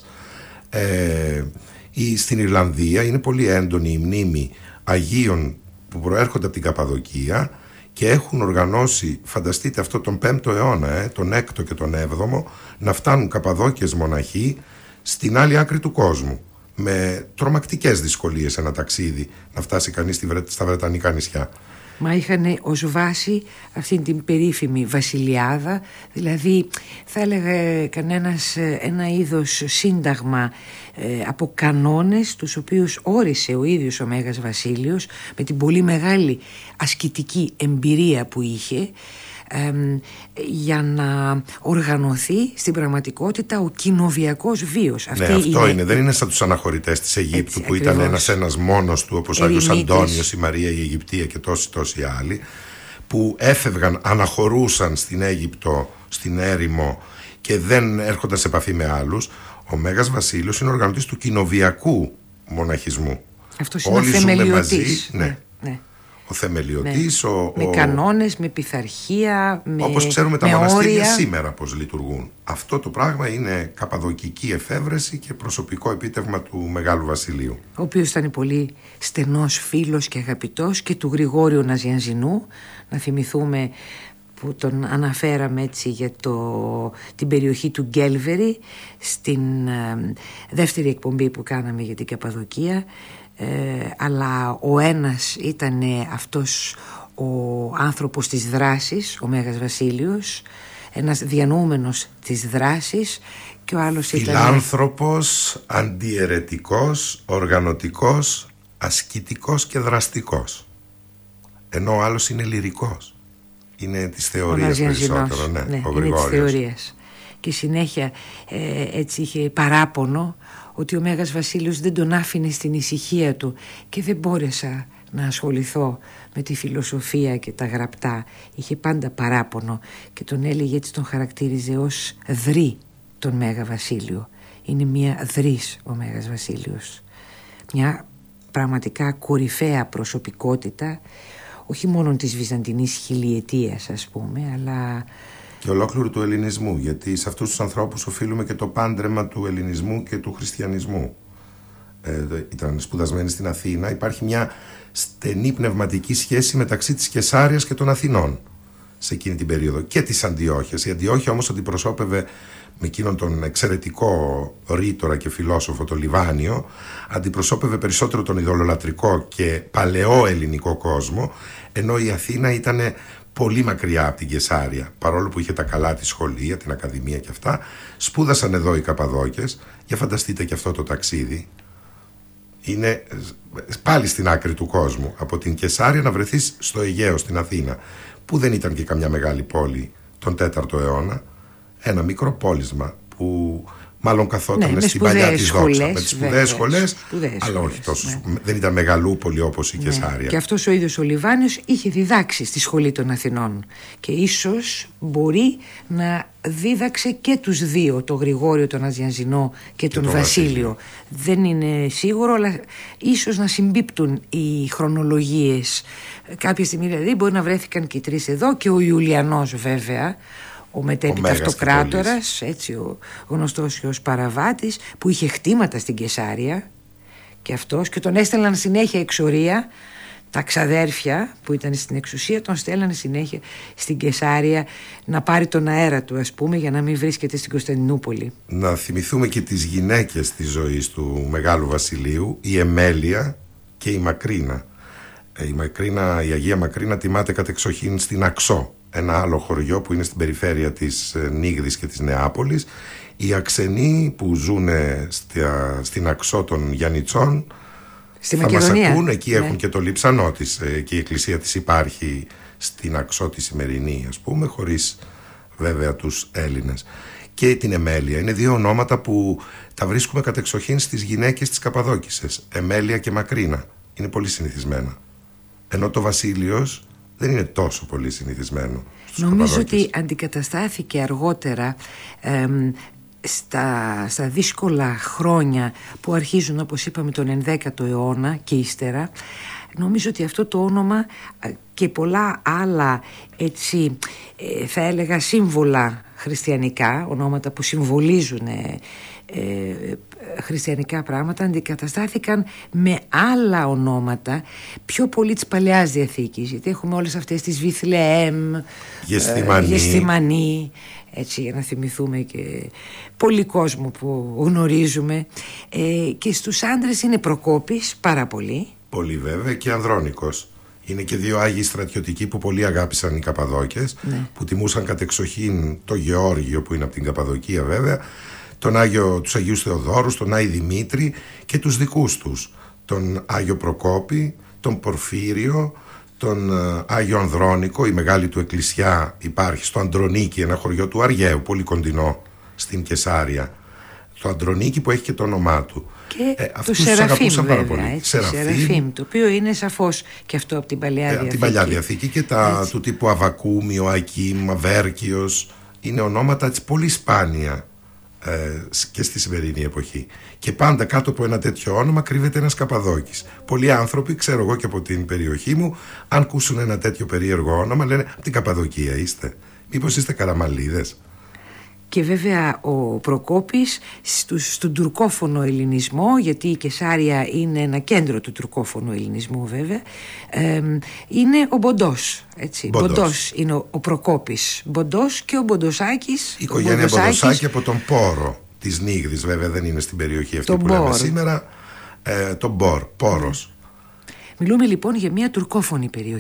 Στην Ιρλανδία είναι πολύ έντονη η μνήμη Αγίων που προέρχονται από την Καπαδοκία και έχουν οργανώσει, φανταστείτε αυτό τον 5ο αιώνα, τον 6ο και τον 7ο, να φτάνουν Καπαδόκες μοναχοί στην άλλη άκρη του κόσμου. Με τρομακτικές δυσκολίες ένα ταξίδι να φτάσει κανείς στα Βρετανικά νησιά.
Μα είχαν ως βάση αυτήν την περίφημη βασιλιάδα, δηλαδή θα έλεγε κανένας ένα είδος σύνταγμα από κανόνες τους οποίους όρισε ο ίδιος ο Μέγας Βασίλειος με την πολύ μεγάλη ασκητική εμπειρία που είχε, για να οργανωθεί στην πραγματικότητα ο κοινοβιακός βίος.
Αυτό είναι. Δεν είναι σαν τους αναχωρητές της Αιγύπτου που ήταν ένας μόνος του, όπως ο Άγιος Αντώνιος, η Μαρία η Αιγυπτία και τόσοι άλλοι, που έφευγαν, αναχωρούσαν στην Αίγυπτο, στην έρημο και δεν έρχονταν σε επαφή με άλλους. Ο Μέγας Βασίλειος είναι οργανωτής του κοινοβιακού μοναχισμού.
Αυτός είναι ο θεμελιωτής.
Ναι. Ο θεμελιωτής,
με κανόνες, με πειθαρχία,
όπως ξέρουμε τα
με
μοναστήρια
όρια.
σήμερα πώς λειτουργούν. Αυτό το πράγμα είναι καπαδοκική εφεύρεση και προσωπικό επίτευγμα του Μεγάλου Βασιλείου,
ο οποίος ήταν πολύ στενός φίλος και αγαπητός και του Γρηγόριου Ναζιανζινού. Να θυμηθούμε που τον αναφέραμε έτσι για την περιοχή του Γκέλβερη στην δεύτερη εκπομπή που κάναμε για την Καπαδοκία. Αλλά ο ένας ήταν αυτός ο άνθρωπος της δράσης, ο Μέγας Βασίλειος, ένας διανοούμενος της δράσης, Και ο άλλος ήταν
φιλάνθρωπος, αντιαιρετικός, οργανωτικός, ασκητικός και δραστικός. Ενώ ο άλλος είναι λυρικός. Είναι της θεωρίας περισσότερο, ναι, ο Γρηγόριος. Είναι της θεωρίας.
Και συνέχεια έτσι είχε παράπονο ότι ο Μέγας Βασίλειος δεν τον άφηνε στην ησυχία του και δεν μπόρεσα να ασχοληθώ με τη φιλοσοφία και τα γραπτά. Είχε πάντα παράπονο και τον έλεγε, έτσι τον χαρακτήριζε ως δρύ τον Μέγα Βασίλειο. Είναι μια δρύς ο Μέγας Βασίλειος, μια πραγματικά κορυφαία προσωπικότητα, όχι μόνο της βυζαντινής χιλιετίας ας πούμε, αλλά
και ολόκληρου του ελληνισμού, γιατί σε αυτούς τους ανθρώπους οφείλουμε και το πάντρεμα του ελληνισμού και του χριστιανισμού. Ήταν σπουδασμένοι στην Αθήνα. Υπάρχει μια στενή πνευματική σχέση μεταξύ της Κεσάριας και των Αθηνών σε εκείνη την περίοδο και της Αντιόχειας. Η Αντιόχεια όμως αντιπροσώπευε με εκείνον τον εξαιρετικό ρήτορα και φιλόσοφο τον Λιβάνιο, αντιπροσώπευε περισσότερο τον ειδωλολατρικό και παλαιό ελληνικό κόσμο, ενώ η Αθήνα ήταν πολύ μακριά από την Κεσάρια, παρόλο που είχε τα καλά της σχολεία, την Ακαδημία και αυτά. Σπούδασαν εδώ οι Καπαδόκες. Για φανταστείτε και αυτό το ταξίδι. Είναι πάλι στην άκρη του κόσμου. Από την Κεσάρια να βρεθείς στο Αιγαίο, στην Αθήνα, που δεν ήταν και καμιά μεγάλη πόλη τον 4ο αιώνα. Ένα μικρό πόλισμα που μάλλον καθόταν στην παλιά της δόξα. Με τις σπουδαίες σχολές, αλλά όχι τόσο. Ναι. Δεν ήταν μεγαλούπολη όπως η Κεσάρια.
Και αυτός ο ίδιος ο Λιβάνιος είχε διδάξει στη σχολή των Αθηνών. Και ίσως μπορεί να δίδαξε και τους δύο, τον Γρηγόριο, τον Αζιανζινό και τον Βασίλειο. Δεν είναι σίγουρο, αλλά ίσως να συμπίπτουν οι χρονολογίες. Κάποια στιγμή δηλαδή μπορεί να βρέθηκαν και οι τρεις εδώ, και ο Ιουλιανός βέβαια, ο μετέπειτα αυτοκράτορας, έτσι, ο γνωστός ως Παραβάτης, που είχε χτήματα στην Κεσάρια και αυτός, και τον έστελναν συνέχεια εξορία. Τα ξαδέρφια που ήταν στην εξουσία τον στέλνανε συνέχεια στην Κεσάρια να πάρει τον αέρα του, ας πούμε, για να μην βρίσκεται στην Κωνσταντινούπολη.
Να θυμηθούμε και τις γυναίκες της ζωής του Μεγάλου Βασιλείου, η Εμέλεια και η Μακρίνα. Η Αγία Μακρίνα τιμάται κατεξοχήν στην Αξό, ένα άλλο χωριό που είναι στην περιφέρεια της Νίγρης και της Νεάπολης. Οι Αξενοί που ζουν στην Αξό των Γιαννιτσών
στη
θα
Μακεδονία.
Μας ακούν, εκεί έχουν και το λείψανό της, και η εκκλησία της υπάρχει στην Αξό τη σημερινή, ας πούμε, χωρίς βέβαια τους Έλληνες. Και την Εμέλεια. Είναι δύο ονόματα που τα βρίσκουμε κατεξοχήν στις γυναίκες της Καπαδόκισσες, Εμέλεια και Μακρίνα. Είναι πολύ συνηθισμένα. Ενώ το Βασίλειος δεν είναι τόσο πολύ συνηθισμένο.
Νομίζω ότι αντικαταστάθηκε αργότερα στα δύσκολα χρόνια που αρχίζουν, όπως είπαμε, τον 11ο αιώνα και ύστερα. Νομίζω ότι αυτό το όνομα και πολλά άλλα, έτσι, θα έλεγα σύμβολα χριστιανικά, ονόματα που συμβολίζουν χριστιανικά πράγματα, αντικαταστάθηκαν με άλλα ονόματα πιο πολύ της Παλαιάς Διαθήκης, γιατί έχουμε όλες αυτές τις Βιθλεέμ, Γεσθημανή, έτσι, για να θυμηθούμε και πολύ κόσμο που γνωρίζουμε, και στους άντρες είναι Προκόπης, πάρα πολύ.
Πολύ βέβαια, και Ανδρώνικος. Είναι και δύο Άγιοι στρατιωτικοί που πολύ αγάπησαν οι Καπαδόκες, ναι, που τιμούσαν κατεξοχήν το Γεώργιο που είναι από την Καπαδοκία βέβαια, τους Αγίους Θεοδόρους, τον Άη Δημήτρη και τους δικούς τους, τον Άγιο Προκόπη, τον Πορφύριο, τον Άγιο Ανδρώνικο. Η μεγάλη του εκκλησιά υπάρχει στο Αντρονίκη, ένα χωριό του Αργαίου, πολύ κοντινό στην Κεσάρια. Το Αντρονίκη που έχει και το όνομά του.
Και το Σεραφείμ βέβαια, Σεραφείμ, το οποίο είναι σαφώς και αυτό από την Παλαιά Διαθήκη. Από
την Παλιά Διαθήκη, και του τύπου Αβακούμιο, Ακίμ, Αβέρκιος. Είναι ονόματα έτσι πολύ σπάνια και στη σημερινή εποχή. Και πάντα κάτω από ένα τέτοιο όνομα κρύβεται ένας Καπαδόκης. Πολλοί άνθρωποι, ξέρω εγώ και από την περιοχή μου, αν ακούσουν ένα τέτοιο περίεργο όνομα, λένε από την Καπαδοκία είστε? Μήπως είστε Καραμαλίδες?
Και βέβαια ο Προκόπης στον τουρκόφωνο ελληνισμό, γιατί η Κεσάρια είναι ένα κέντρο του τουρκόφωνου ελληνισμού βέβαια, είναι ο Μποντός, έτσι. Μποντός είναι ο Προκόπης. Μποντός και ο Μποντοσάκης.
Η οικογένεια Μποντοσάκη από τον Πόρο της Νίγρης, βέβαια δεν είναι στην περιοχή αυτή που λέμε σήμερα, τον Πόρος.
Μιλούμε λοιπόν για μια τουρκόφωνη περιοχή.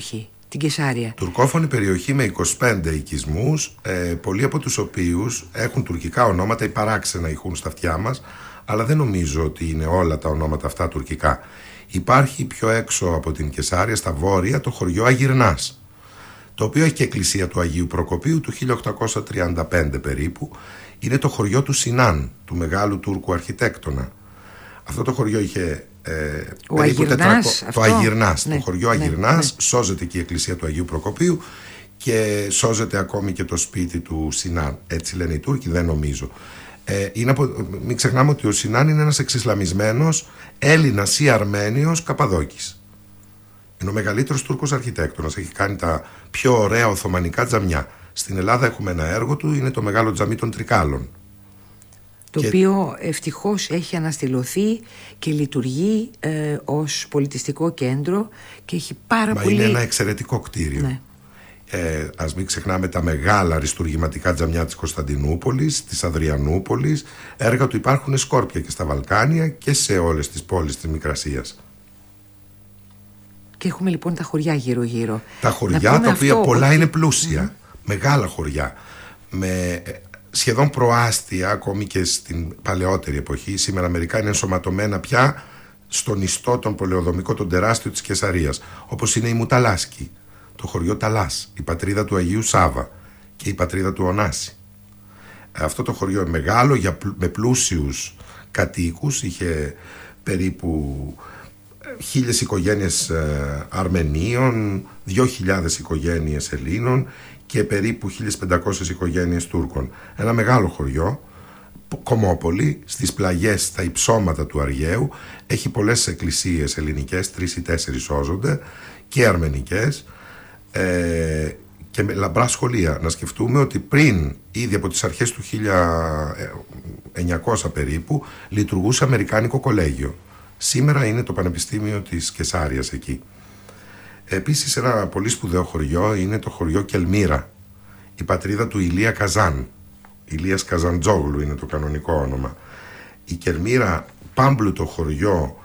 την Κεσάρια.
Τουρκόφωνη περιοχή με 25 οικισμούς, πολλοί από τους οποίους έχουν τουρκικά ονόματα ή παράξενα ηχούν στα αυτιά μας, αλλά δεν νομίζω ότι είναι όλα τα ονόματα αυτά τουρκικά. Υπάρχει πιο έξω από την Κεσάρια, στα βόρεια, το χωριό Αγυρνάς, το οποίο έχει και εκκλησία του Αγίου Προκοπίου του 1835 περίπου. Είναι το χωριό του Σινάν, του μεγάλου Τούρκου αρχιτέκτονα. Αυτό το χωριό είχε περίπου 400... Το Αγυρνάς, ναι, το χωριό Αγυρνάς, ναι. Σώζεται και η εκκλησία του Αγίου Προκοπίου και σώζεται ακόμη και το σπίτι του Σινάν. Έτσι λένε οι Τούρκοι, δεν νομίζω. Μην ξεχνάμε ότι ο Σινάν είναι ένας εξισλαμισμένος Έλληνας ή Αρμένιος Καπαδόκης. Είναι ο μεγαλύτερος Τούρκος αρχιτέκτονας. Έχει κάνει τα πιο ωραία οθωμανικά τζαμιά. Στην Ελλάδα έχουμε ένα έργο του, είναι το μεγάλο τζαμί των Τρικάλων.
Το οποίο ευτυχώς έχει αναστηλωθεί και λειτουργεί ως πολιτιστικό κέντρο και έχει πάρα πολύ...
είναι ένα εξαιρετικό κτίριο. Ναι. Ας μην ξεχνάμε τα μεγάλα αριστουργηματικά τζαμιά της Κωνσταντινούπολης, της Αδριανούπολης. Έργα του υπάρχουν σκόρπια και στα Βαλκάνια και σε όλες τις πόλεις της Μικρασίας.
Και έχουμε λοιπόν τα χωριά γύρω-γύρω.
Τα χωριά τα οποία πολλά είναι πλούσια. Μεγάλα χωριά. Με σχεδόν προάστια, ακόμη και στην παλαιότερη εποχή. Σήμερα μερικά είναι ενσωματωμένα πια στον ιστό τον πολεοδομικό, τον τεράστιο της Κεσαρίας. Όπως είναι η Μουταλάσκη, το χωριό Ταλάς, η πατρίδα του Αγίου Σάβα και η πατρίδα του Ωνάση. Αυτό το χωριό μεγάλο, με πλούσιους κατοίκους, είχε περίπου 1.000 οικογένειες Αρμενίων, 2.000 οικογένειες Ελλήνων και περίπου 1.500 οικογένειες Τούρκων. Ένα μεγάλο χωριό, κομμόπολη, στις πλαγιές, στα υψώματα του Αργαίου. Έχει πολλές εκκλησίες ελληνικές, 3 ή 4 σώζονται, και αρμενικές, και με λαμπρά σχολεία. Να σκεφτούμε ότι πριν, ήδη από τις αρχές του 1900 περίπου, λειτουργούσε Αμερικάνικο κολέγιο. Σήμερα είναι το Πανεπιστήμιο της Κεσάριας εκεί. Επίσης ένα πολύ σπουδαίο χωριό είναι το χωριό Κελμύρα, η πατρίδα του Ηλία Καζάν. Ηλίας Καζαντζόγλου είναι το κανονικό όνομα. Η Κελμύρα, πάμπλουτο χωριό,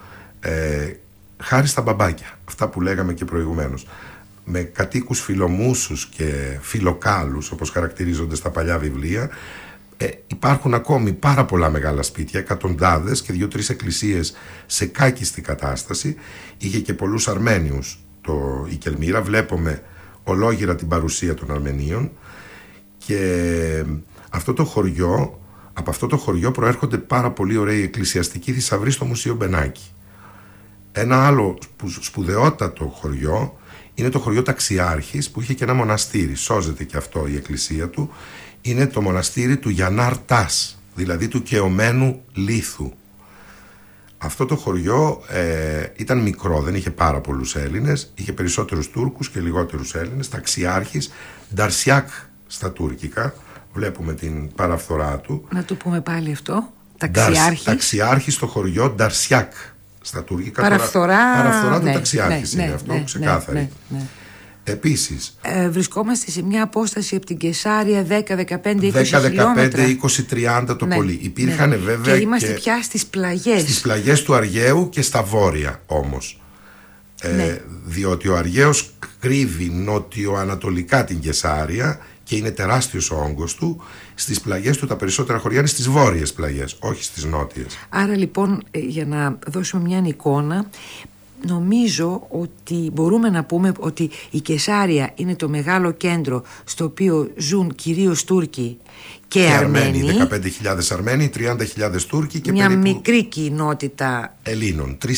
χάρη στα μπαμπάκια, αυτά που λέγαμε και προηγουμένως, με κατοίκους φιλομούσους και φιλοκάλους, όπως χαρακτηρίζονται στα παλιά βιβλία. Υπάρχουν ακόμη πάρα πολλά μεγάλα σπίτια, εκατοντάδες, και 2-3 εκκλησίες σε κάκιστη κατάσταση. Είχε και πολλούς Αρμένιους η Κελμύρα. Βλέπουμε ολόγυρα την παρουσία των Αρμενίων. Και από αυτό το χωριό προέρχονται πάρα πολύ ωραίοι εκκλησιαστικοί θησαυροί στο Μουσείο Μπενάκη. Ένα άλλο σπουδαιότατο χωριό είναι το χωριό Ταξιάρχης, που είχε και ένα μοναστήρι. Σώζεται και αυτό η εκκλησία του. Είναι το μοναστήρι του Γιαννάρ Τάς, δηλαδή του κεωμένου λίθου. Αυτό το χωριό ήταν μικρό, δεν είχε πάρα πολλούς Έλληνες, είχε περισσότερους Τούρκους και λιγότερους Έλληνες. Ταξιάρχης, Νταρσιάκ στα τουρκικά, βλέπουμε την παραφθορά του.
Να το πούμε πάλι αυτό,
Ταξιάρχης στο χωριό Νταρσιάκ στα τουρκικά.
Παραφθορά
του Ταξιάρχης είναι αυτό, ξεκάθαρη. Ναι. Επίσης,
βρισκόμαστε σε μια απόσταση από την Κεσάρια 10-15-20 χιλιόμετρα.
10-15-20-30 το πολύ. Υπήρχαν βέβαια.
Και είμαστε πια στις πλαγιές.
Στις πλαγιές του Αργαίου και στα βόρεια όμως. Διότι ο Αργαίος κρύβει νότιο-ανατολικά την Κεσάρια και είναι τεράστιος ο όγκος του. Στις πλαγιές του τα περισσότερα χωριά είναι στις βόρειες πλαγιές, όχι στις νότιες.
Άρα λοιπόν, για να δώσουμε μια εικόνα, νομίζω ότι μπορούμε να πούμε ότι η Κεσάρια είναι το μεγάλο κέντρο στο οποίο ζουν κυρίως Τούρκοι και Αρμένοι.
15.000 Αρμένοι, 30.000 Τούρκοι και
μια
περίπου
μικρή κοινότητα
Ελλήνων, 3.000.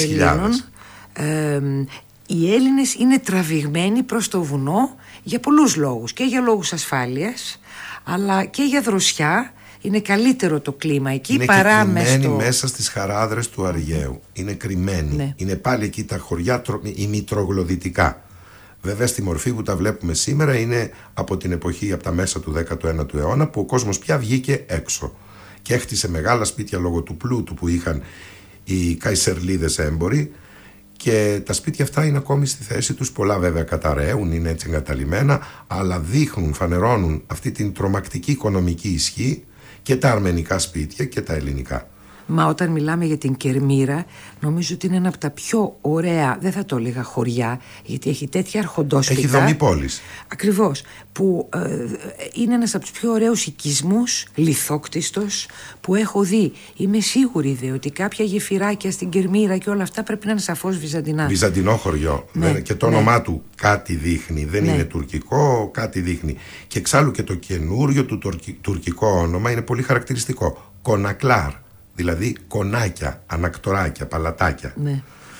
Οι Έλληνες είναι τραβηγμένοι προς το βουνό για πολλούς λόγους, και για λόγους ασφάλειας, αλλά και για δροσιά. Είναι καλύτερο το κλίμα εκεί παρά
κρυμμένοι μέσα στις χαράδρες του Αργαίου. Είναι κρυμμένοι. Ναι. Είναι πάλι εκεί τα χωριά ημιτρογλωδυτικά. Βέβαια στη μορφή που τα βλέπουμε σήμερα είναι από την εποχή, από τα μέσα του 19ου αιώνα, που ο κόσμος πια βγήκε έξω και έχτισε μεγάλα σπίτια λόγω του πλούτου που είχαν οι καϊσερλίδες έμποροι, και τα σπίτια αυτά είναι ακόμη στη θέση τους. Πολλά βέβαια καταραίουν, είναι έτσι εγκαταλειμμένα, αλλά δείχνουν, φανερώνουν αυτή την τρομακτική οικονομική ισχύ και τα αρμενικά σπίτια και τα ελληνικά.
Μα όταν μιλάμε για την Κερμύρα, νομίζω ότι είναι ένα από τα πιο ωραία, δεν θα το έλεγα χωριά, γιατί έχει τέτοια αρχοντόσπιτα.
Έχει δομή πόλης.
Ακριβώς, που είναι ένας από τους πιο ωραίους οικισμούς, λιθόκτιστος, που έχω δει. Είμαι σίγουρη δε ότι κάποια γεφυράκια στην Κερμύρα και όλα αυτά πρέπει να είναι σαφώς βυζαντινά.
Βυζαντινό χωριό.
Ναι,
και το όνομά του κάτι δείχνει. Δεν είναι τουρκικό, κάτι δείχνει. Και εξάλλου και το καινούριο του τουρκικό όνομα είναι πολύ χαρακτηριστικό. Κονακλάρ. Δηλαδή κονάκια, ανακτοράκια, παλατάκια.
Ναι.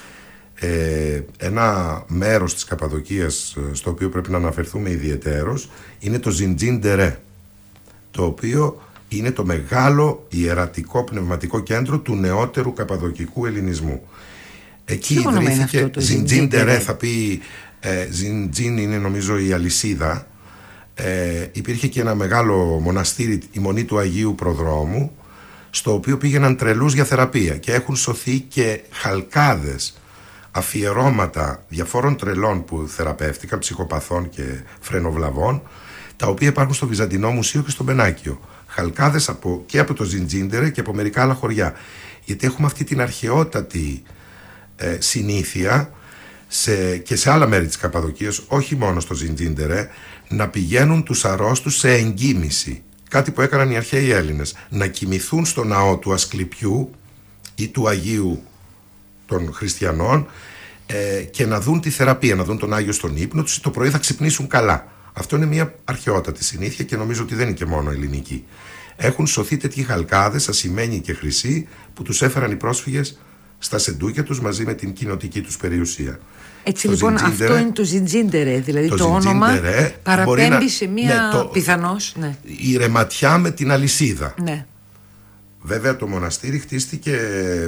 Ένα μέρος της Καπαδοκίας στο οποίο πρέπει να αναφερθούμε ιδιαιτέρως είναι το Ζιντζίντερε, το οποίο είναι το μεγάλο ιερατικό πνευματικό κέντρο του νεότερου καπαδοκικού ελληνισμού. Εκεί ιδρύθηκε Ζιντζίντερε, θα πει Ζιντζίν είναι νομίζω η αλυσίδα. Υπήρχε και ένα μεγάλο μοναστήρι, η Μονή του Αγίου Προδρόμου, στο οποίο πήγαιναν τρελούς για θεραπεία και έχουν σωθεί και χαλκάδες, αφιερώματα διαφόρων τρελών που θεραπεύτηκαν, ψυχοπαθών και φρενοβλαβών, τα οποία υπάρχουν στο Βυζαντινό Μουσείο και στο Μπενάκιο. Χαλκάδες και από το Ζιντζίντερε και από μερικά άλλα χωριά. Γιατί έχουμε αυτή την αρχαιότατη συνήθεια και σε άλλα μέρη της Καπαδοκίας, όχι μόνο στο Ζιντζίντερε, να πηγαίνουν τους αρρώστους σε εγκύμηση. Κάτι που έκαναν οι αρχαίοι Έλληνες. Να κοιμηθούν στο ναό του Ασκληπιού ή του Αγίου των Χριστιανών και να δουν τη θεραπεία, να δουν τον Άγιο στον ύπνο τους, το πρωί θα ξυπνήσουν καλά. Αυτό είναι μια αρχαιότατη συνήθεια και νομίζω ότι δεν είναι και μόνο ελληνική. Έχουν σωθεί τέτοιοι χαλκάδες, ασημένοι και χρυσοί, που τους έφεραν οι πρόσφυγες στα σεντούκια τους μαζί με την κοινοτική τους περιουσία.
Έτσι λοιπόν αυτό είναι το Ζιντζίντερε, δηλαδή το όνομα παραπέμπει σε μια πιθανώς
η ρεματιά με την αλυσίδα.
Ναι.
Βέβαια το μοναστήρι χτίστηκε,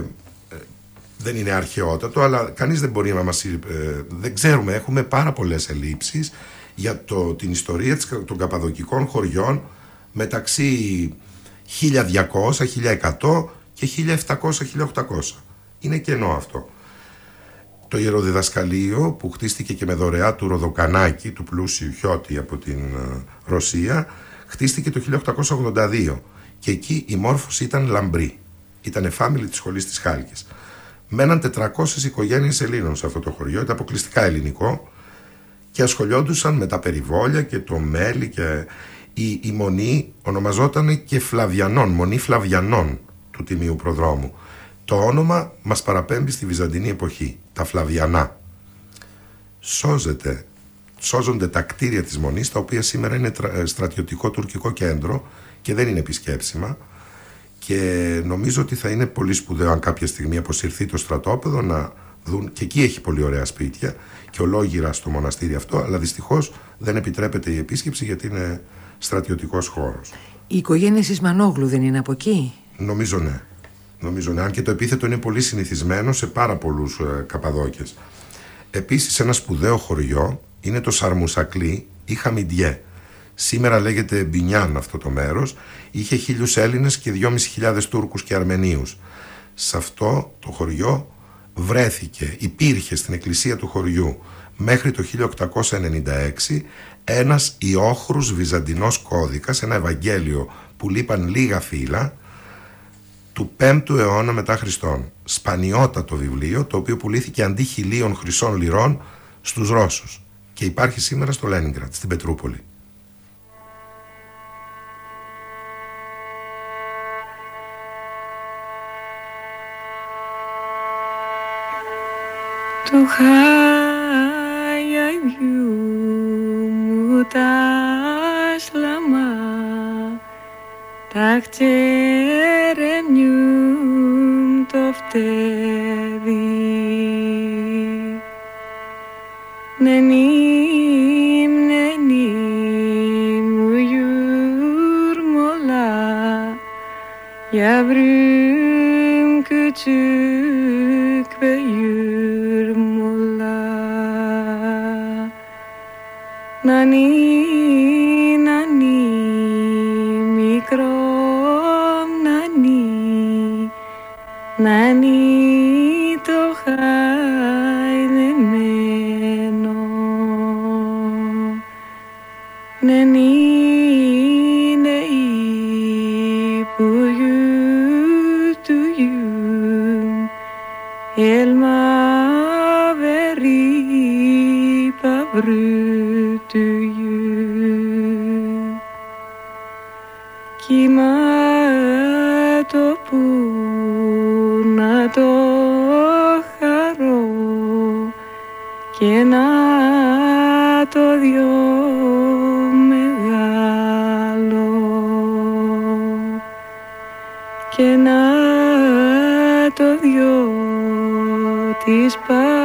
δεν είναι αρχαιότατο, αλλά κανείς δεν μπορεί να μας δεν ξέρουμε, έχουμε πάρα πολλές ελλείψεις για την ιστορία των καπαδοκικών χωριών μεταξύ 1200, 1100 και 1700-1800. Είναι κενό αυτό. Το ιεροδιδασκαλείο που χτίστηκε και με δωρεά του Ροδοκανάκη, του πλούσιου Χιώτη από την Ρωσία, χτίστηκε το 1882 και εκεί η μόρφωση ήταν λαμπρή. Ήταν εφάμιλη της σχολής της Χάλκης. Μέναν 400 οικογένειες Ελλήνων σε αυτό το χωριό, ήταν αποκλειστικά ελληνικό και ασχολιόντουσαν με τα περιβόλια και το μέλι και η μονή ονομαζόταν και Φλαβιανών, Μονή Φλαβιανών του Τιμίου Προδρόμου. Το όνομα μας παραπέμπει στη Βυζαντινή εποχή, τα Φλαβιανά. Σώζονται τα κτίρια της Μονής, τα οποία σήμερα είναι στρατιωτικό τουρκικό κέντρο και δεν είναι επισκέψιμα, και νομίζω ότι θα είναι πολύ σπουδαίο αν κάποια στιγμή αποσυρθεί το στρατόπεδο να δουν, και εκεί έχει πολύ ωραία σπίτια και ολόγυρα στο μοναστήρι αυτό, αλλά δυστυχώς δεν επιτρέπεται η επίσκεψη γιατί είναι στρατιωτικός χώρος.
Η οικογένεια Σισμανόγλου δεν είναι από εκεί?
Νομίζω ναι. Αν και το επίθετο είναι πολύ συνηθισμένο σε πάρα πολλούς Καπαδόκες. Επίσης ένα σπουδαίο χωριό είναι το Σαρμουσακλή ή Χαμιντιέ. Σήμερα λέγεται Μπινιάν αυτό το μέρος. Είχε 1.000 Έλληνες και 2.500 Τούρκους και Αρμενίους. Σε αυτό το χωριό υπήρχε στην εκκλησία του χωριού μέχρι το 1896 ένας ιόχρους βυζαντινός κώδικας, ένα Ευαγγέλιο που λείπαν λίγα φύλλα, του 5ου αιώνα μετά Χριστόν. Σπανιότατο βιβλίο, το οποίο πουλήθηκε αντί 1.000 χρυσών λιρών στους Ρώσους και υπάρχει σήμερα στο Λένινγκραντ, στην Πετρούπολη.
Το χαϊαγιού μου τα σλαμά τα χτέρεμιούμ το φτέδι νενίμ μου γιουρμολά yavrum küçük ve yürmola nani nani mikrom nani nani το χαϊδεμένο νενί νεϊ που you του γιου. Κοιμάτω που να το χαρώ και να το δυο μεγάλο και να το δυο της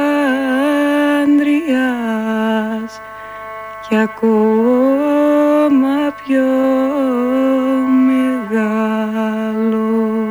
παντριάς κι ακόμα πιο μεγάλο.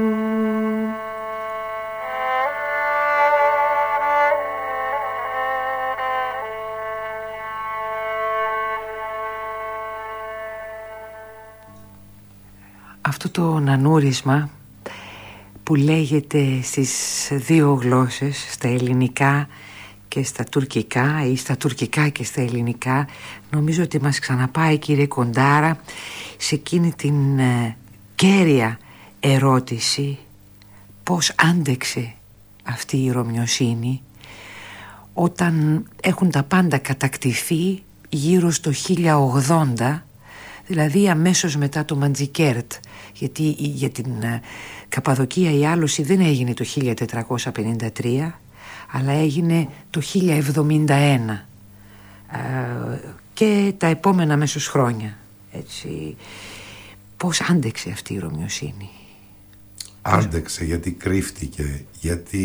Αυτό το νανούρισμα που λέγεται στις δύο γλώσσες, στα ελληνικά και στα τουρκικά ή στα τουρκικά και στα ελληνικά, νομίζω ότι μας ξαναπάει, κύριε Κοντάρα, σε εκείνη την κέρια ερώτηση πώς άντεξε αυτή η ρωμιοσύνη όταν έχουν τα πάντα κατακτηθεί γύρω στο 1080, δηλαδή αμέσως μετά το Μαντζικέρτ, γιατί για την Καπαδοκία η άλωση δεν έγινε το 1453 αλλά έγινε το 1071 και τα επόμενα αμέσως χρόνια, έτσι. Πώς άντεξε αυτή η ρωμιοσύνη?
Άντεξε γιατί κρύφτηκε, γιατί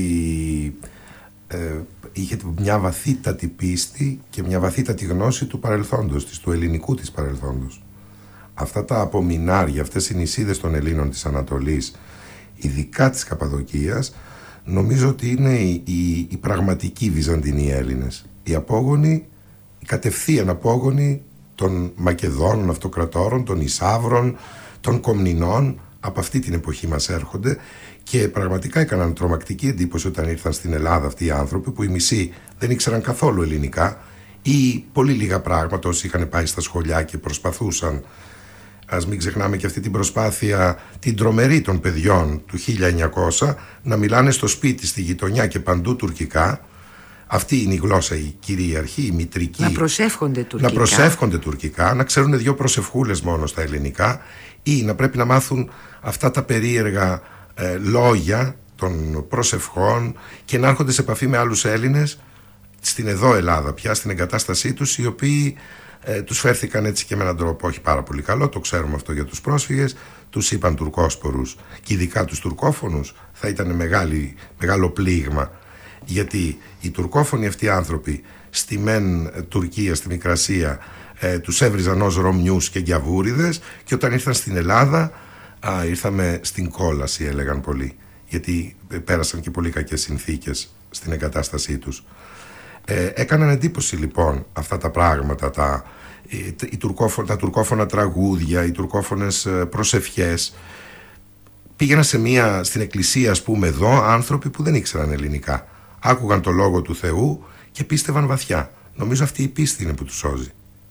είχε μια βαθύτατη πίστη και μια βαθύτατη γνώση του παρελθόντος της, του ελληνικού της παρελθόντος. Αυτά τα απομεινάρια, αυτές οι νησίδες των Ελλήνων της Ανατολής, ειδικά της Καπαδοκίας, νομίζω ότι είναι οι πραγματικοί Βυζαντινοί Έλληνες. Οι απόγονοι, οι κατευθείαν απόγονοι των Μακεδόνων αυτοκρατόρων, των Ισαύρων, των Κομνηνών, από αυτή την εποχή μας έρχονται και πραγματικά έκαναν τρομακτική εντύπωση όταν ήρθαν στην Ελλάδα αυτοί οι άνθρωποι, που οι μισοί δεν ήξεραν καθόλου ελληνικά ή πολύ λίγα πράγματα όσοι είχαν πάει στα σχολιά και προσπαθούσαν. Ας μην ξεχνάμε και αυτή την προσπάθεια, την τρομερή των παιδιών του 1900, να μιλάνε στο σπίτι, στη γειτονιά και παντού τουρκικά. Αυτή είναι η γλώσσα η κυρίαρχη, η μητρική.
Να προσεύχονται τουρκικά.
Να προσεύχονται τουρκικά, να ξέρουν δύο προσευχούλες μόνο στα ελληνικά, ή να πρέπει να μάθουν αυτά τα περίεργα λόγια των προσευχών και να έρχονται σε επαφή με άλλους Έλληνες στην εδώ Ελλάδα πια, στην εγκατάστασή τους, οι οποίοι τους φέρθηκαν έτσι και με έναν τρόπο όχι πάρα πολύ καλό, το ξέρουμε αυτό για τους πρόσφυγες, τους είπαν τουρκόσπορους και ειδικά τους τουρκόφωνους θα ήταν μεγάλο πλήγμα, γιατί οι τουρκόφωνοι αυτοί άνθρωποι στη μεν Τουρκία, στη Μικρασία, τους έβριζαν ως Ρωμιούς και Γκιαβούριδες, και όταν ήρθαν στην Ελλάδα ήρθαμε στην κόλαση, έλεγαν πολλοί, γιατί πέρασαν και πολύ κακές συνθήκες στην εγκατάστασή τους. Έκαναν εντύπωση λοιπόν αυτά τα πράγματα, τα τουρκόφωνα τραγούδια, οι τουρκόφωνες προσευχές. Πήγαιναν στην εκκλησία, ας πούμε, εδώ άνθρωποι που δεν ήξεραν ελληνικά, άκουγαν το λόγο του Θεού και πίστευαν βαθιά. Νομίζω αυτή η πίστη είναι που τους σώζει.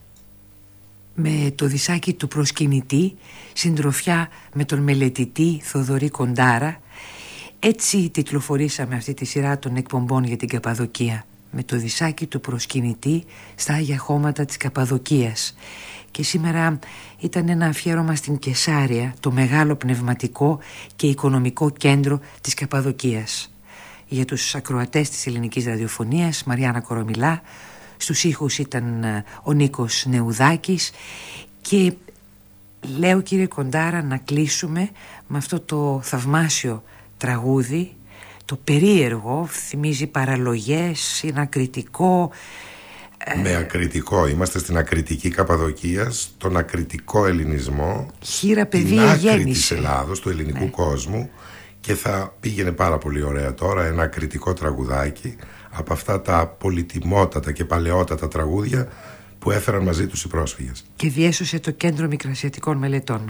Με το δισάκι του προσκυνητή, συντροφιά με τον μελετητή Θοδωρή Κοντάρα, έτσι τιτλοφορήσαμε αυτή τη σειρά των εκπομπών για την Καπαδοκία. Με το δισάκι του προσκυνητή στα Άγια Χώματα της Καπαδοκίας. Και σήμερα ήταν ένα αφιέρωμα στην Κεσάρια, το μεγάλο πνευματικό και οικονομικό κέντρο της Καπαδοκίας. Για τους ακροατές της ελληνικής ραδιοφωνίας, Μαριάννα Κορομιλά, στους ήχους ήταν ο Νίκος Νεουδάκης. Και λέω, κύριε Κοντάρα, να κλείσουμε με αυτό το θαυμάσιο τραγούδι, το περίεργο, θυμίζει παραλογές, είναι ακριτικό.
Με ακριτικό, είμαστε στην ακριτική Καπαδοκία, στον ακριτικό ελληνισμό,
χείρα παιδεία
την άκρη
γέννηση
της Ελλάδος, του ελληνικού κόσμου, και θα πήγαινε πάρα πολύ ωραία τώρα ένα ακριτικό τραγουδάκι από αυτά τα πολυτιμότατα και παλαιότατα τραγούδια που έφεραν μαζί τους οι πρόσφυγες.
Και διέσωσε το Κέντρο Μικρασιατικών Μελετών.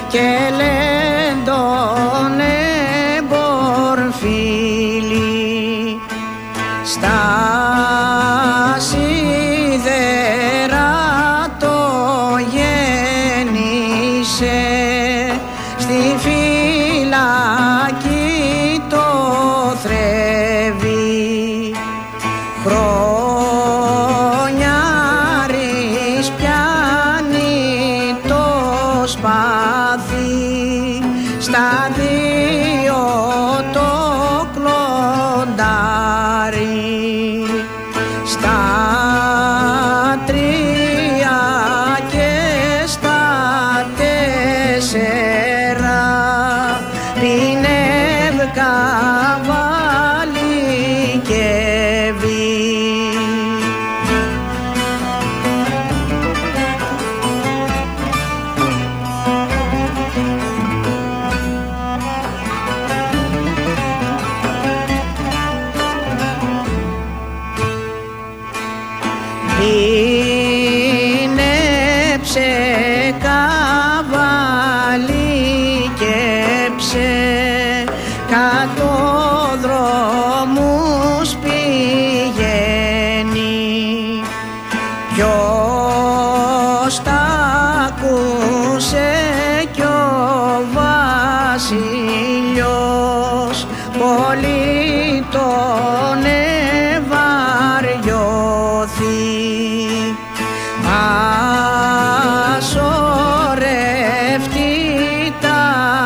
και λέντον εμπορφίλη στα σίδερα το γέννησε, στη φυλακή το θρεύει. Χρονιάρης πιάνει το σπαθί, στα δύο το κλοντάρι, στα τρία και στα τέσσερα πινεύει καβάλι και βι. Πίνεψε καβάλι και ψε, κατόδρομους πηγαίνει. Ποιος τ' άκουσε κι ο βασιλιός, πολύ τον ευαριώθη. Ασορευτεί τα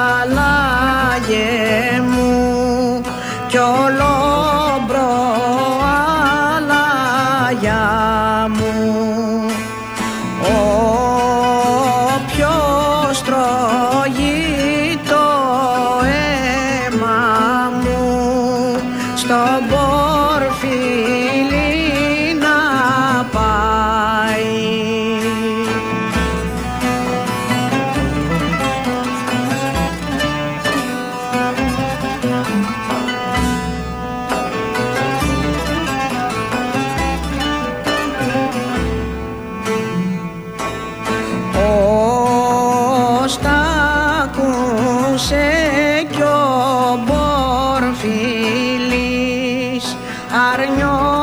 λάγε μου κι ολόμπρο αλάγια μου. Όποιος τρώγει το αίμα μου, στον πορφίλι να πάει. Ως τ' άκουσε κι ο Πορφίλης αρνιό